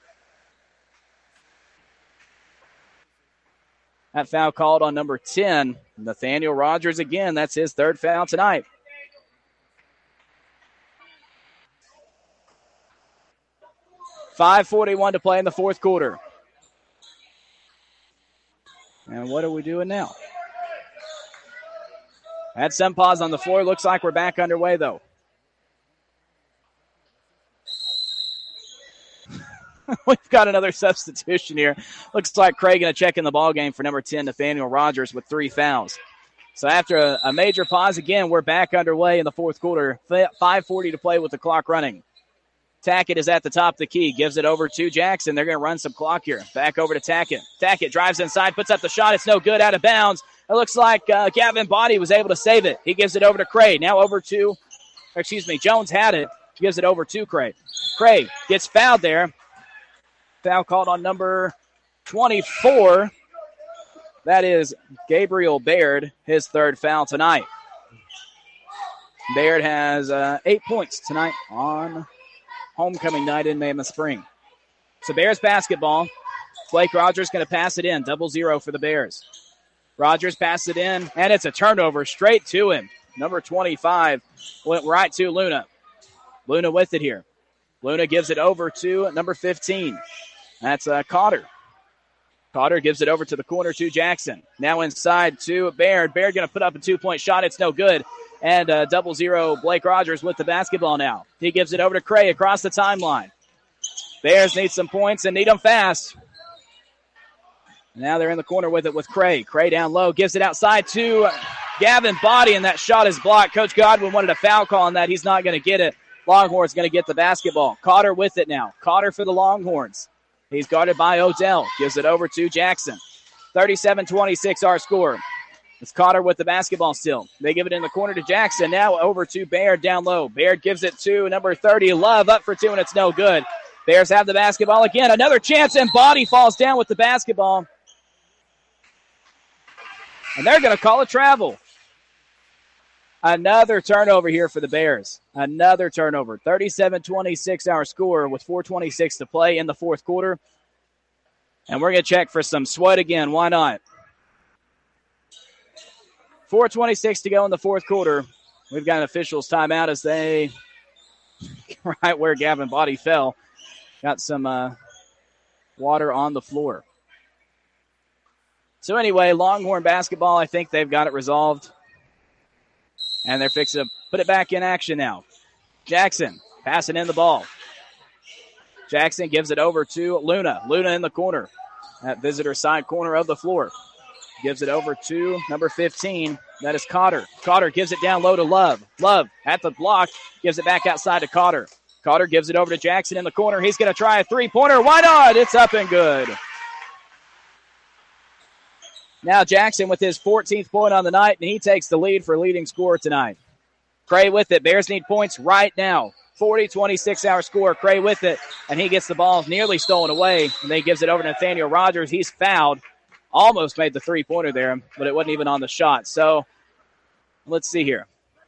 That foul called on number ten, Nathaniel Rogers again. That's his third foul tonight. five forty-one to play in the fourth quarter. And what are we doing now? Had some pause on the floor. Looks like we're back underway, though. We've got another substitution here. Looks like Craig going to check in the ballgame for number ten, Nathaniel Rogers, with three fouls. So after a, a major pause, again, we're back underway in the fourth quarter. five forty to play with the clock running. Tackett is at the top of the key. Gives it over to Jackson. They're going to run some clock here. Back over to Tackett. Tackett drives inside, puts up the shot. It's no good, out of bounds. It looks like uh, Gavin Body was able to save it. He gives it over to Cray. Now over to, excuse me, Jones had it. Gives it over to Cray. Cray gets fouled there. Foul called on number twenty-four. That is Gabriel Baird, his third foul tonight. Baird has uh, eight points tonight on homecoming night in Mammoth Spring. So Bears basketball. Blake Rogers going to pass it in. Double zero for the Bears. Rogers passes it in, and it's a turnover straight to him. Number twenty-five went right to Luna. Luna with it here. Luna gives it over to number fifteen. That's uh, Cotter. Cotter gives it over to the corner to Jackson. Now inside to Baird. Baird going to put up a two-point shot. It's no good. And uh, double zero Blake Rogers with the basketball now. He gives it over to Cray across the timeline. Bears need some points and need them fast. Now they're in the corner with it with Cray. Cray down low, gives it outside to Gavin Body, and that shot is blocked. Coach Godwin wanted a foul call on that. He's not going to get it. Longhorns going to get the basketball. Cotter with it now. Cotter for the Longhorns. He's guarded by Odell. Gives it over to Jackson. thirty-seven twenty-six our score. It's Cotter with the basketball still. They give it in the corner to Jackson. Now over to Baird down low. Baird gives it to number thirty, Love, up for two, and it's no good. Bears have the basketball again. Another chance, and Body falls down with the basketball. And they're going to call a travel. Another turnover here for the Bears. Another turnover. thirty-seven twenty-six our score with four twenty-six to play in the fourth quarter. And we're going to check for some sweat again. Why not? four twenty-six to go in the fourth quarter. We've got an officials timeout as they, right where Gavin Body fell, got some uh, water on the floor. So anyway, Longhorn basketball, I think they've got it resolved. And they're fixing to put it back in action now. Jackson passing in the ball. Jackson gives it over to Luna. Luna in the corner, at visitor side corner of the floor. Gives it over to number fifteen. That is Cotter. Cotter gives it down low to Love. Love at the block, gives it back outside to Cotter. Cotter gives it over to Jackson in the corner. He's going to try a three-pointer. Why not? It's up and good. Now Jackson with his fourteenth point on the night, and he takes the lead for leading scorer tonight. Cray with it. Bears need points right now. forty twenty-six our score. Cray with it, and he gets the ball nearly stolen away, and then he gives it over to Nathaniel Rogers. He's fouled. Almost made the three-pointer there, but it wasn't even on the shot. So let's see here.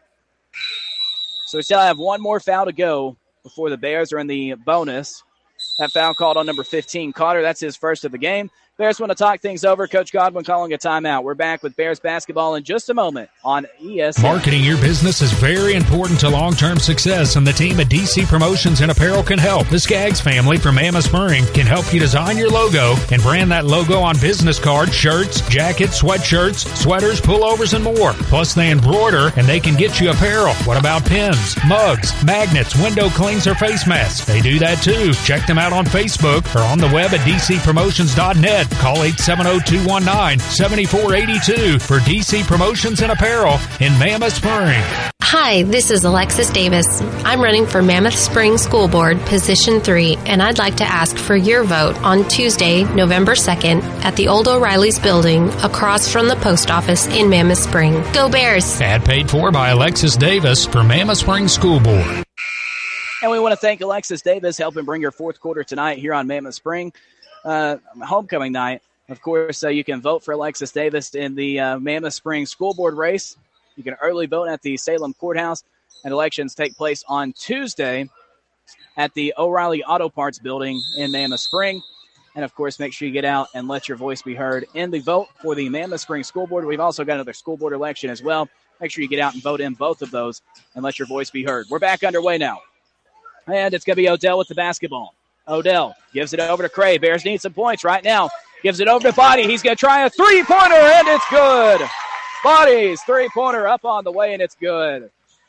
So we still have one more foul to go before the Bears are in the bonus. That foul called on number fifteen, Cotter. That's his first of the game. Bears want to talk things over. Coach Godwin calling a timeout. We're back with Bears basketball in just a moment on E S N. Marketing your business is very important to long-term success, and the team at D C Promotions and Apparel can help. The Skaggs family from Mammoth Spring can help you design your logo and brand that logo on business cards, shirts, jackets, sweatshirts, sweaters, pullovers, and more. Plus, they embroider, and they can get you apparel. What about pins, mugs, magnets, window clings, or face masks? They do that too. Check them out on Facebook or on the web at d c promotions dot net. Call eight seven zero, two one nine, seven four eight two for D C Promotions and Apparel in Mammoth Spring. Hi, this is Alexis Davis. I'm running for Mammoth Spring School Board, Position three, and I'd like to ask for your vote on Tuesday, November second, at the old O'Reilly's building across from the post office in Mammoth Spring. Go Bears! Ad paid for by Alexis Davis for Mammoth Spring School Board. And we want to thank Alexis Davis helping bring your fourth quarter tonight here on Mammoth Spring. Uh, homecoming night. Of course, uh, you can vote for Alexis Davis in the uh, Mammoth Spring School Board race. You can early vote at the Salem Courthouse, and elections take place on Tuesday at the O'Reilly Auto Parts building in Mammoth Spring. And, of course, make sure you get out and let your voice be heard in the vote for the Mammoth Spring School Board. We've also got another school board election as well. Make sure you get out and vote in both of those and let your voice be heard. We're back underway now. And it's going to be Odell with the basketball. Odell gives it over to Cray. Bears need some points right now. Gives it over to Body. He's going to try a three-pointer, and it's good. Body's three-pointer up on the way, and it's good.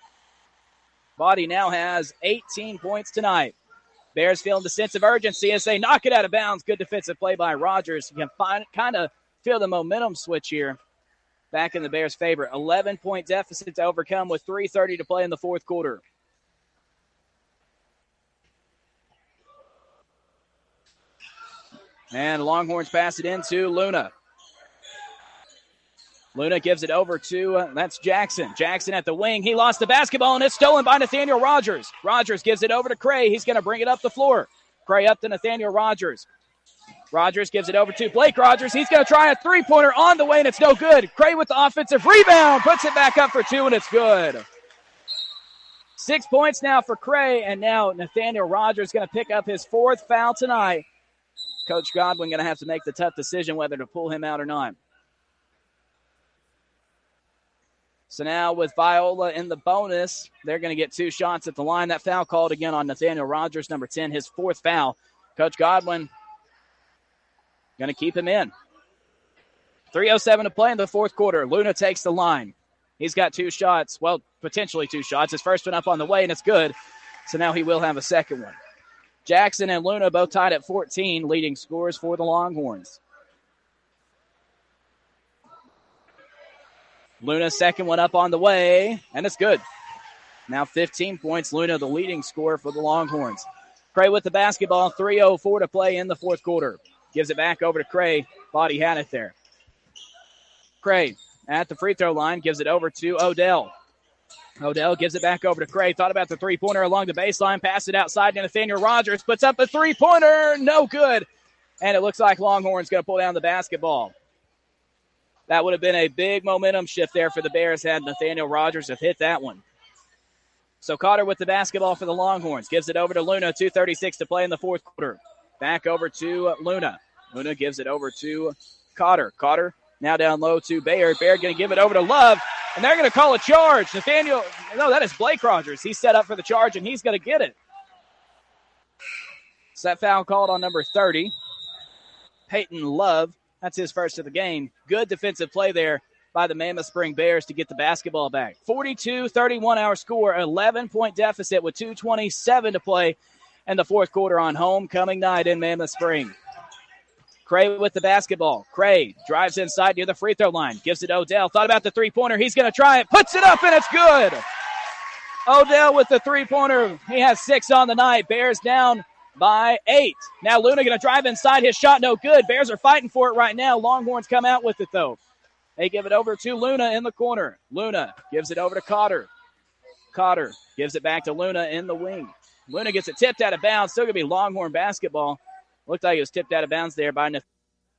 Body now has eighteen points tonight. Bears feeling the sense of urgency as they knock it out of bounds. Good defensive play by Rogers. You can find, kind of feel the momentum switch here back in the Bears' favor. eleven-point deficit to overcome with three thirty to play in the fourth quarter. And Longhorns pass it into Luna. Luna gives it over to, uh, that's Jackson. Jackson at the wing. He lost the basketball, and it's stolen by Nathaniel Rogers. Rogers gives it over to Cray. He's going to bring it up the floor. Cray up to Nathaniel Rogers. Rogers gives it over to Blake Rogers. He's going to try a three-pointer on the way, and it's no good. Cray with the offensive rebound. Puts it back up for two, and it's good. Six points now for Cray, and now Nathaniel Rogers going to pick up his fourth foul tonight. Coach Godwin going to have to make the tough decision whether to pull him out or not. So now with Viola in the bonus, they're going to get two shots at the line. That foul called again on Nathaniel Rogers, number ten, his fourth foul. Coach Godwin going to keep him in. three oh seven to play in the fourth quarter. Luna takes the line. He's got two shots, well, potentially two shots. His first one up on the way, and it's good. So now he will have a second one. Jackson and Luna both tied at fourteen, leading scorers for the Longhorns. Luna's second one up on the way, and it's good. Now fifteen points. Luna, the leading scorer for the Longhorns. Cray with the basketball. three oh four to play in the fourth quarter. Gives it back over to Cray. Thought he had it there. Cray at the free throw line. Gives it over to Odell. Odell gives it back over to Cray. Thought about the three-pointer along the baseline. Pass it outside to Nathaniel Rogers. Puts up a three-pointer. No good. And it looks like Longhorn's going to pull down the basketball. That would have been a big momentum shift there for the Bears had Nathaniel Rogers have hit that one. So Cotter with the basketball for the Longhorns. Gives it over to Luna. two thirty-six to play in the fourth quarter. Back over to Luna. Luna gives it over to Cotter. Cotter now down low to Bayard. Bayard going to give it over to Love. And they're going to call a charge. Nathaniel, no, that is Blake Rogers. He's set up for the charge, and he's going to get it. So that foul called on number thirty. Peyton Love. That's his first of the game. Good defensive play there by the Mammoth Spring Bears to get the basketball back. forty-two thirty-one our score, eleven-point deficit with two twenty-seven to play in the fourth quarter on homecoming night in Mammoth Spring. Cray with the basketball. Cray drives inside near the free throw line. Gives it Odell. Thought about the three-pointer. He's going to try it. Puts it up, and it's good. Odell with the three-pointer. He has six on the night. Bears down by eight. Now Luna going to drive inside. His shot no good. Bears are fighting for it right now. Longhorns come out with it, though. They give it over to Luna in the corner. Luna gives it over to Cotter. Cotter gives it back to Luna in the wing. Luna gets it tipped out of bounds. Still going to be Longhorn basketball. Looked like it was tipped out of bounds there by Nathaniel.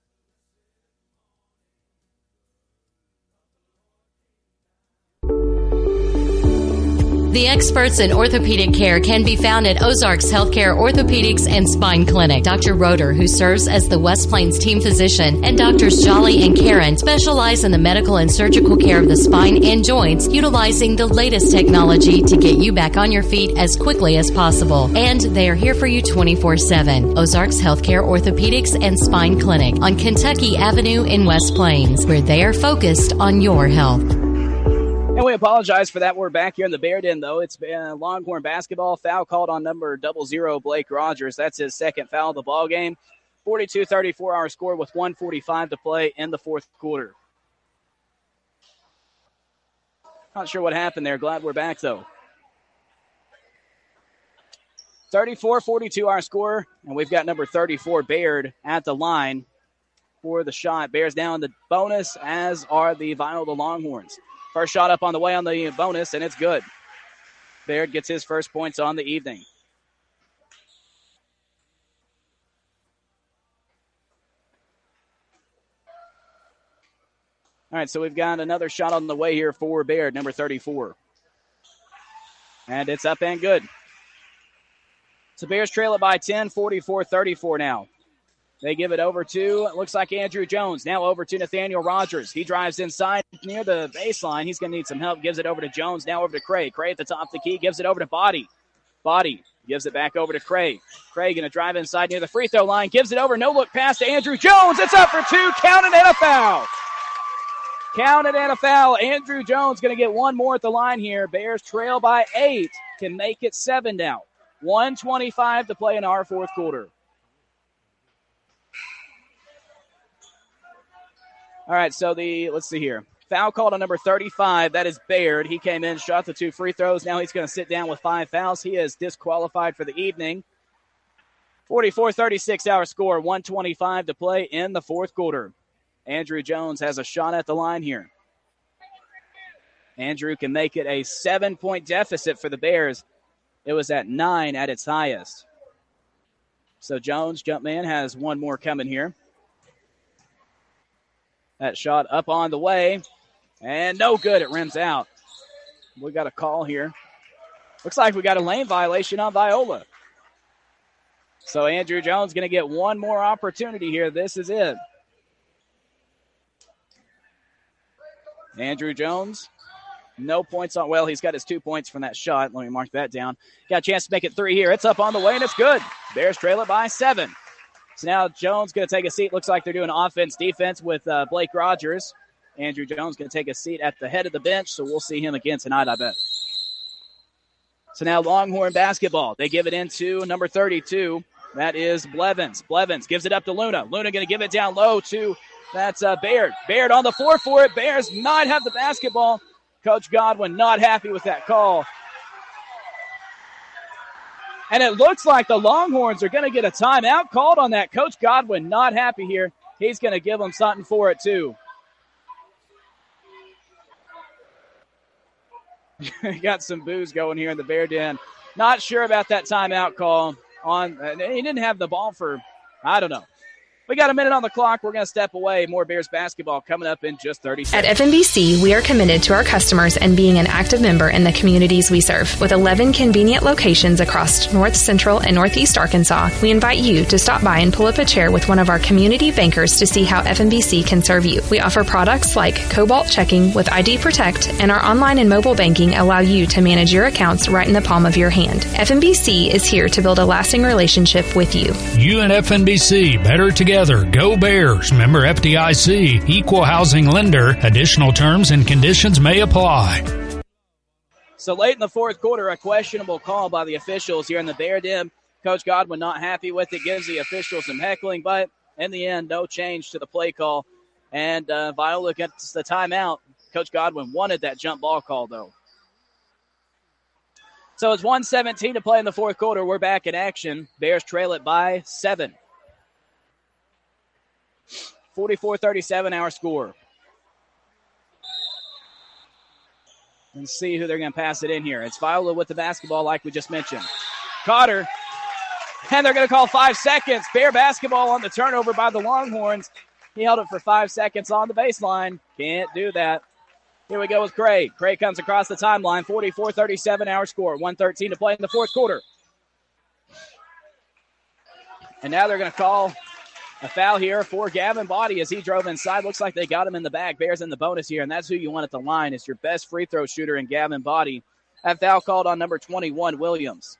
The experts in orthopedic care can be found at Ozarks Healthcare Orthopedics and Spine Clinic. Doctor Roeder, who serves as the West Plains team physician, and Doctors Jolly and Karen specialize in the medical and surgical care of the spine and joints, utilizing the latest technology to get you back on your feet as quickly as possible. And they are here for you twenty-four seven. Ozarks Healthcare Orthopedics and Spine Clinic on Kentucky Avenue in West Plains, where they are focused on your health. And we apologize for that. We're back here in the Bear Den, though. It's been Longhorn basketball. Foul called on number double zero, Blake Rogers. That's his second foul of the ball game. forty-two thirty-four our score with one forty-five to play in the fourth quarter. Not sure what happened there. Glad we're back, though. thirty-four forty-two our score, and we've got number thirty-four, Bayard, at the line for the shot. Bears down the bonus, as are the Viola Longhorns. First shot up on the way on the bonus, and it's good. Bayard gets his first points on the evening. All right, so we've got another shot on the way here for Bayard, number thirty-four. And it's up and good. So Bears trail it by ten, forty-four thirty-four now. They give it over to, it looks like Andrew Jones. Now over to Nathaniel Rogers. He drives inside near the baseline. He's going to need some help. Gives it over to Jones. Now over to Cray. Cray at the top of the key. Gives it over to Body. Body gives it back over to Cray. Cray going to drive inside near the free throw line. Gives it over. No look pass to Andrew Jones. It's up for two. Count it and a foul. Count it and a foul. Andrew Jones going to get one more at the line here. Bears trail by eight. Can make it seven now. one twenty-five to play in our fourth quarter. All right, so the, let's see here. Foul called on number thirty-five. That is Bayard. He came in, shot the two free throws. Now he's going to sit down with five fouls. He is disqualified for the evening. forty-four thirty-six our score. one twenty-five to play in the fourth quarter. Andrew Jones has a shot at the line here. Andrew can make it a seven-point deficit for the Bears. It was at nine at its highest. So Jones, jump man, has one more coming here. That shot up on the way, and no good. It rims out. We got a call here. Looks like we got a lane violation on Viola. So Andrew Jones going to get one more opportunity here. This is it. Andrew Jones, no points on. Well, he's got his two points from that shot. Let me mark that down. Got a chance to make it three here. It's up on the way, and it's good. Bears trail it by seven. So now Jones going to take a seat. Looks like they're doing offense, defense with uh, Blake Rogers. Andrew Jones going to take a seat at the head of the bench, so we'll see him again tonight, I bet. So now Longhorn basketball. They give it into number thirty-two. That is Blevins. Blevins gives it up to Luna. Luna going to give it down low to, that's uh, Baird. Baird on the floor for it. Bears might have the basketball. Coach Godwin not happy with that call. And it looks like the Longhorns are going to get a timeout called on that. Coach Godwin not happy here. He's going to give them something for it, too. Got some boos going here in the Bear Den. Not sure about that timeout call. On, uh, he didn't have the ball for, I don't know. We got a minute on the clock. We're going to step away. More Bears basketball coming up in just thirty seconds. At F N B C, we are committed to our customers and being an active member in the communities we serve. With eleven convenient locations across North Central and Northeast Arkansas, we invite you to stop by and pull up a chair with one of our community bankers to see how F N B C can serve you. We offer products like Cobalt Checking with I D Protect, and our online and mobile banking allow you to manage your accounts right in the palm of your hand. F N B C is here to build a lasting relationship with you. You and F N B C, better together. Go Bears. Member F D I C. Equal housing lender. Additional terms and conditions may apply. So late in the fourth quarter, a questionable call by the officials here in the Bear Den. Coach Godwin not happy with it. Gives the officials some heckling, but in the end, no change to the play call. And uh, Viola gets the timeout. Coach Godwin wanted that jump ball call, though. So it's one seventeen to play in the fourth quarter. We're back in action. Bears trail it by seven. forty-four thirty-seven our score. And see who they're going to pass it in here. It's Viola with the basketball like we just mentioned. Cotter. And they're going to call five seconds. Bear basketball on the turnover by the Longhorns. He held it for five seconds on the baseline. Can't do that. Here we go with Cray. Cray comes across the timeline. forty-four thirty-seven our score. one thirteen to play in the fourth quarter. And now they're going to call a foul here for Gavin Body as he drove inside. Looks like they got him in the bag. Bears in the bonus here, and that's who you want at the line. Is your best free throw shooter in Gavin Body. That foul called on number twenty-one, Williams.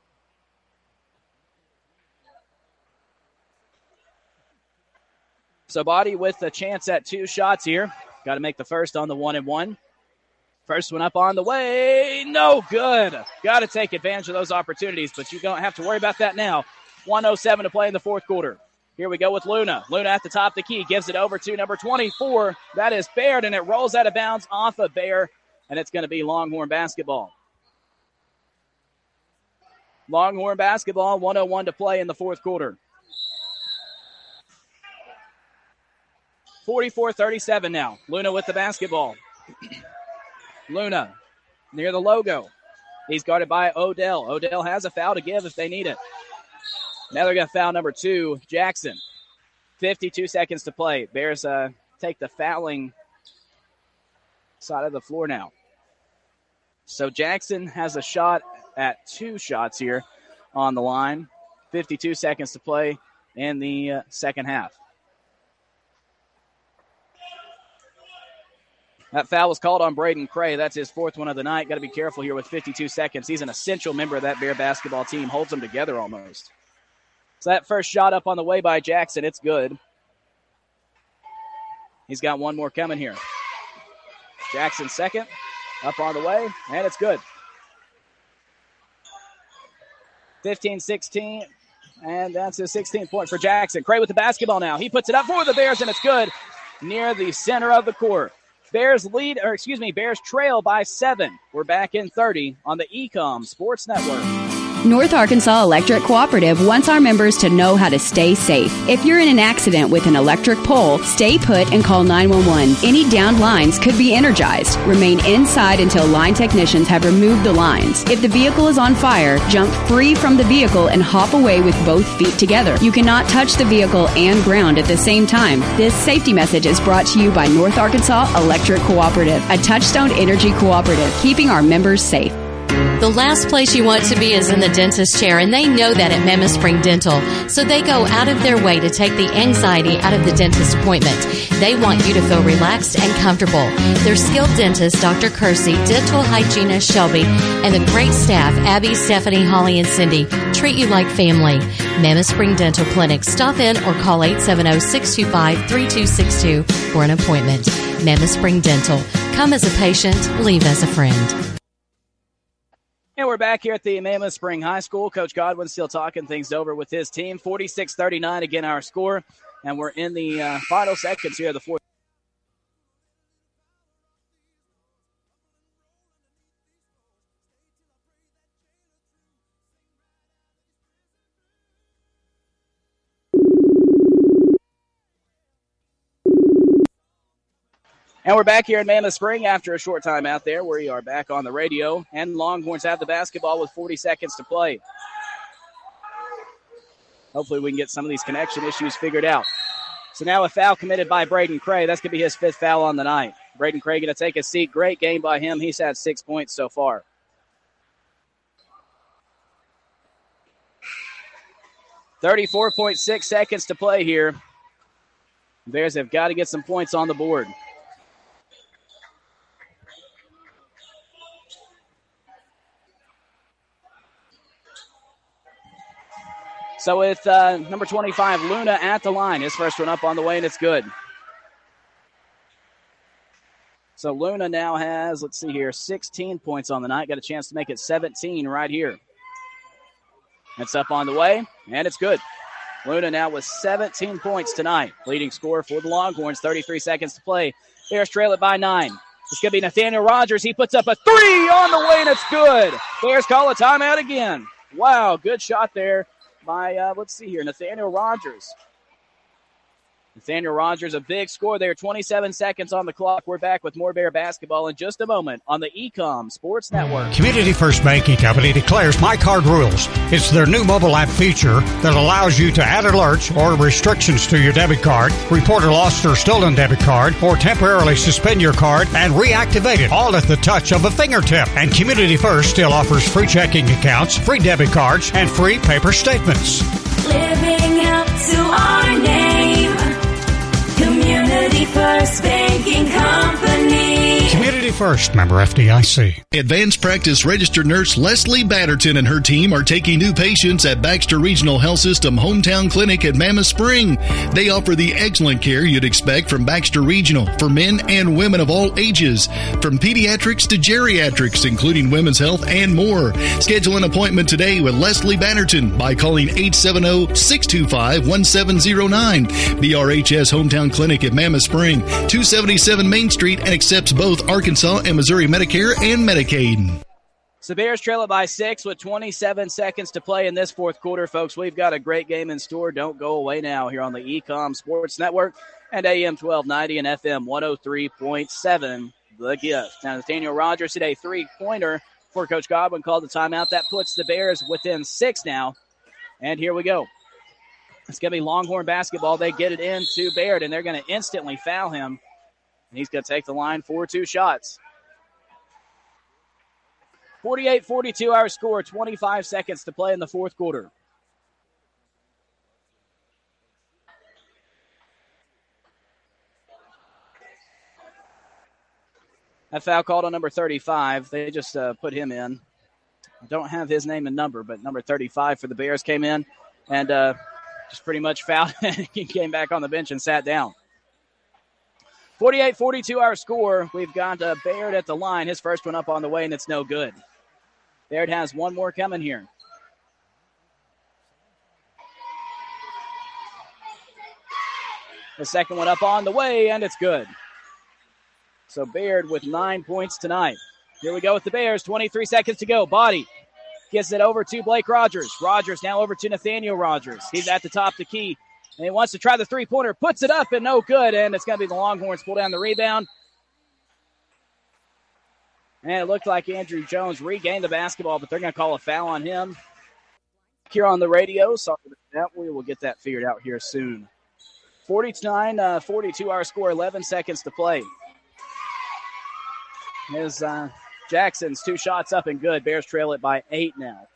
So Body with a chance at two shots here. Got to make the first on the one and one. First one up on the way. No good. Got to take advantage of those opportunities, but you don't have to worry about that now. one oh seven to play in the fourth quarter. Here we go with Luna. Luna at the top of the key. Gives it over to number twenty-four. That is Baird, and it rolls out of bounds off of Bear, and it's going to be Longhorn basketball. Longhorn basketball, one oh one to play in the fourth quarter. forty-four thirty-seven now. Luna with the basketball. Luna near the logo. He's guarded by Odell. Odell has a foul to give if they need it. Now they're going to foul number two, Jackson. fifty-two seconds to play. Bears uh, take the fouling side of the floor now. So Jackson has a shot at two shots here on the line. fifty-two seconds to play in the uh, second half. That foul was called on Braden Cray. That's his fourth one of the night. Got to be careful here with fifty-two seconds. He's an essential member of that Bear basketball team. Holds them together almost. So that first shot up on the way by Jackson, it's good. He's got one more coming here. Jackson second, up on the way, and it's good. fifteen sixteen, and that's his sixteenth point for Jackson. Cray with the basketball now. He puts it up for the Bears, and it's good near the center of the court. Bears lead, or excuse me, Bears trail by seven. We're back in thirty on the E COM Sports Network. North Arkansas Electric Cooperative wants our members to know how to stay safe. If you're in an accident with an electric pole, stay put and call nine one one. Any downed lines could be energized. Remain inside until line technicians have removed the lines. If the vehicle is on fire, jump free from the vehicle and hop away with both feet together. You cannot touch the vehicle and ground at the same time. This safety message is brought to you by North Arkansas Electric Cooperative, a Touchstone Energy cooperative, keeping our members safe. The last place you want to be is in the dentist chair, and they know that at Mammoth Spring Dental. So they go out of their way to take the anxiety out of the dentist appointment. They want you to feel relaxed and comfortable. Their skilled dentist, Doctor Kersey, dental hygienist Shelby, and the great staff, Abby, Stephanie, Holly, and Cindy, treat you like family. Mammoth Spring Dental Clinic. Stop in or call eight seven zero, six two five, three two six two for an appointment. Mammoth Spring Dental. Come as a patient, leave as a friend. And we're back here at the Mammoth Spring High School. Coach Godwin still talking things over with his team. forty-six thirty-nine, again, our score. And we're in the uh, final seconds here of the fourth. And we're back here in Mammoth Spring after a short time out there. We are back on the radio, and Longhorns have the basketball with forty seconds to play. Hopefully we can get some of these connection issues figured out. So now a foul committed by Braden Cray. That's going to be his fifth foul on the night. Braden Cray going to take a seat. Great game by him. He's had six points so far. thirty-four point six seconds to play here. Bears have got to get some points on the board. So with uh, number twenty-five, Luna, at the line. His first one up on the way, and it's good. So Luna now has, let's see here, sixteen points on the night. Got a chance to make it seventeen right here. It's up on the way, and it's good. Luna now with seventeen points tonight. Leading scorer for the Longhorns, thirty-three seconds to play. Bears trail it by nine. It's going to be Nathaniel Rogers. He puts up a three on the way, and it's good. Bears call a timeout again. Wow, good shot there by, uh, let's see here, Nathaniel Rogers. Nathaniel Rogers, a big score there. twenty-seven seconds on the clock. We're back with more Bear basketball in just a moment on the E COM Sports Network. Community First Banking Company declares My Card Rules. It's their new mobile app feature that allows you to add alerts or restrictions to your debit card, report a lost or stolen debit card, or temporarily suspend your card and reactivate it, all at the touch of a fingertip. And Community First still offers free checking accounts, free debit cards, and free paper statements. Living up to our name. Community First Banking Company. Community First, member F D I C. Advanced practice registered nurse Leslie Batterton and her team are taking new patients at Baxter Regional Health System Hometown Clinic at Mammoth Spring. They offer the excellent care you'd expect from Baxter Regional for men and women of all ages, from pediatrics to geriatrics, including women's health and more. Schedule an appointment today with Leslie Batterton by calling eight seven zero, six two five, one seven zero nine. B R H S Hometown Clinic at Mammoth Spring, two seventy-seven Main Street, and accepts both Arkansas and Missouri Medicare and Medicaid. So Bears trail it by six with twenty-seven seconds to play in this fourth quarter, folks. We've got a great game in store. Don't go away now here on the E COM Sports Network and A M twelve ninety and F M one oh three point seven, The Gift. Now, Nathaniel Rogers hit a three-pointer before Coach Godwin called the timeout. That puts the Bears within six now. And here we go. It's going to be Longhorn basketball. They get it into Baird, and they're going to instantly foul him. And he's going to take the line for two shots. forty-eight forty-two our score, twenty-five seconds to play in the fourth quarter. That foul called on number thirty-five. They just uh, put him in. I don't have his name and number, but number thirty-five for the Bears came in and uh, just pretty much fouled. He came back on the bench and sat down. forty-eight forty-two our score. We've got uh, Baird at the line. His first one up on the way, and it's no good. Baird has one more coming here. The second one up on the way, and it's good. So Baird with nine points tonight. Here we go with the Bears. twenty-three seconds to go. Body gets it over to Blake Rogers. Rogers now over to Nathaniel Rogers. He's at the top of the key. And he wants to try the three-pointer. Puts it up and no good. And it's going to be the Longhorns pull down the rebound. And it looked like Andrew Jones regained the basketball, but they're going to call a foul on him. Here on the radio. Sorry about that. We will get that figured out here soon. forty-nine forty-two our score. eleven seconds to play. As uh, Jackson's two shots up and good. Bears trail it by eight now.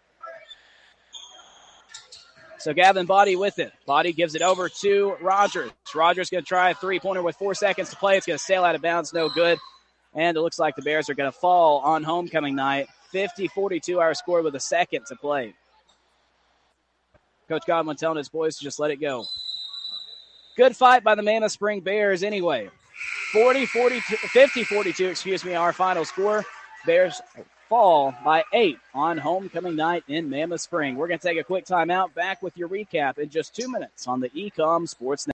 So Gavin Body with it. Body gives it over to Rogers. Rogers going to try a three-pointer with four seconds to play. It's going to sail out of bounds. No good. And it looks like the Bears are going to fall on homecoming night. fifty forty-two our score with a second to play. Coach Godwin telling his boys to just let it go. Good fight by the Mammoth Spring Bears anyway. forty forty-two, fifty forty-two, excuse me, our final score. Bears fall by eight on homecoming night in Mammoth Spring. We're going to take a quick timeout. Back with your recap in just two minutes on the E-Com Sports Network.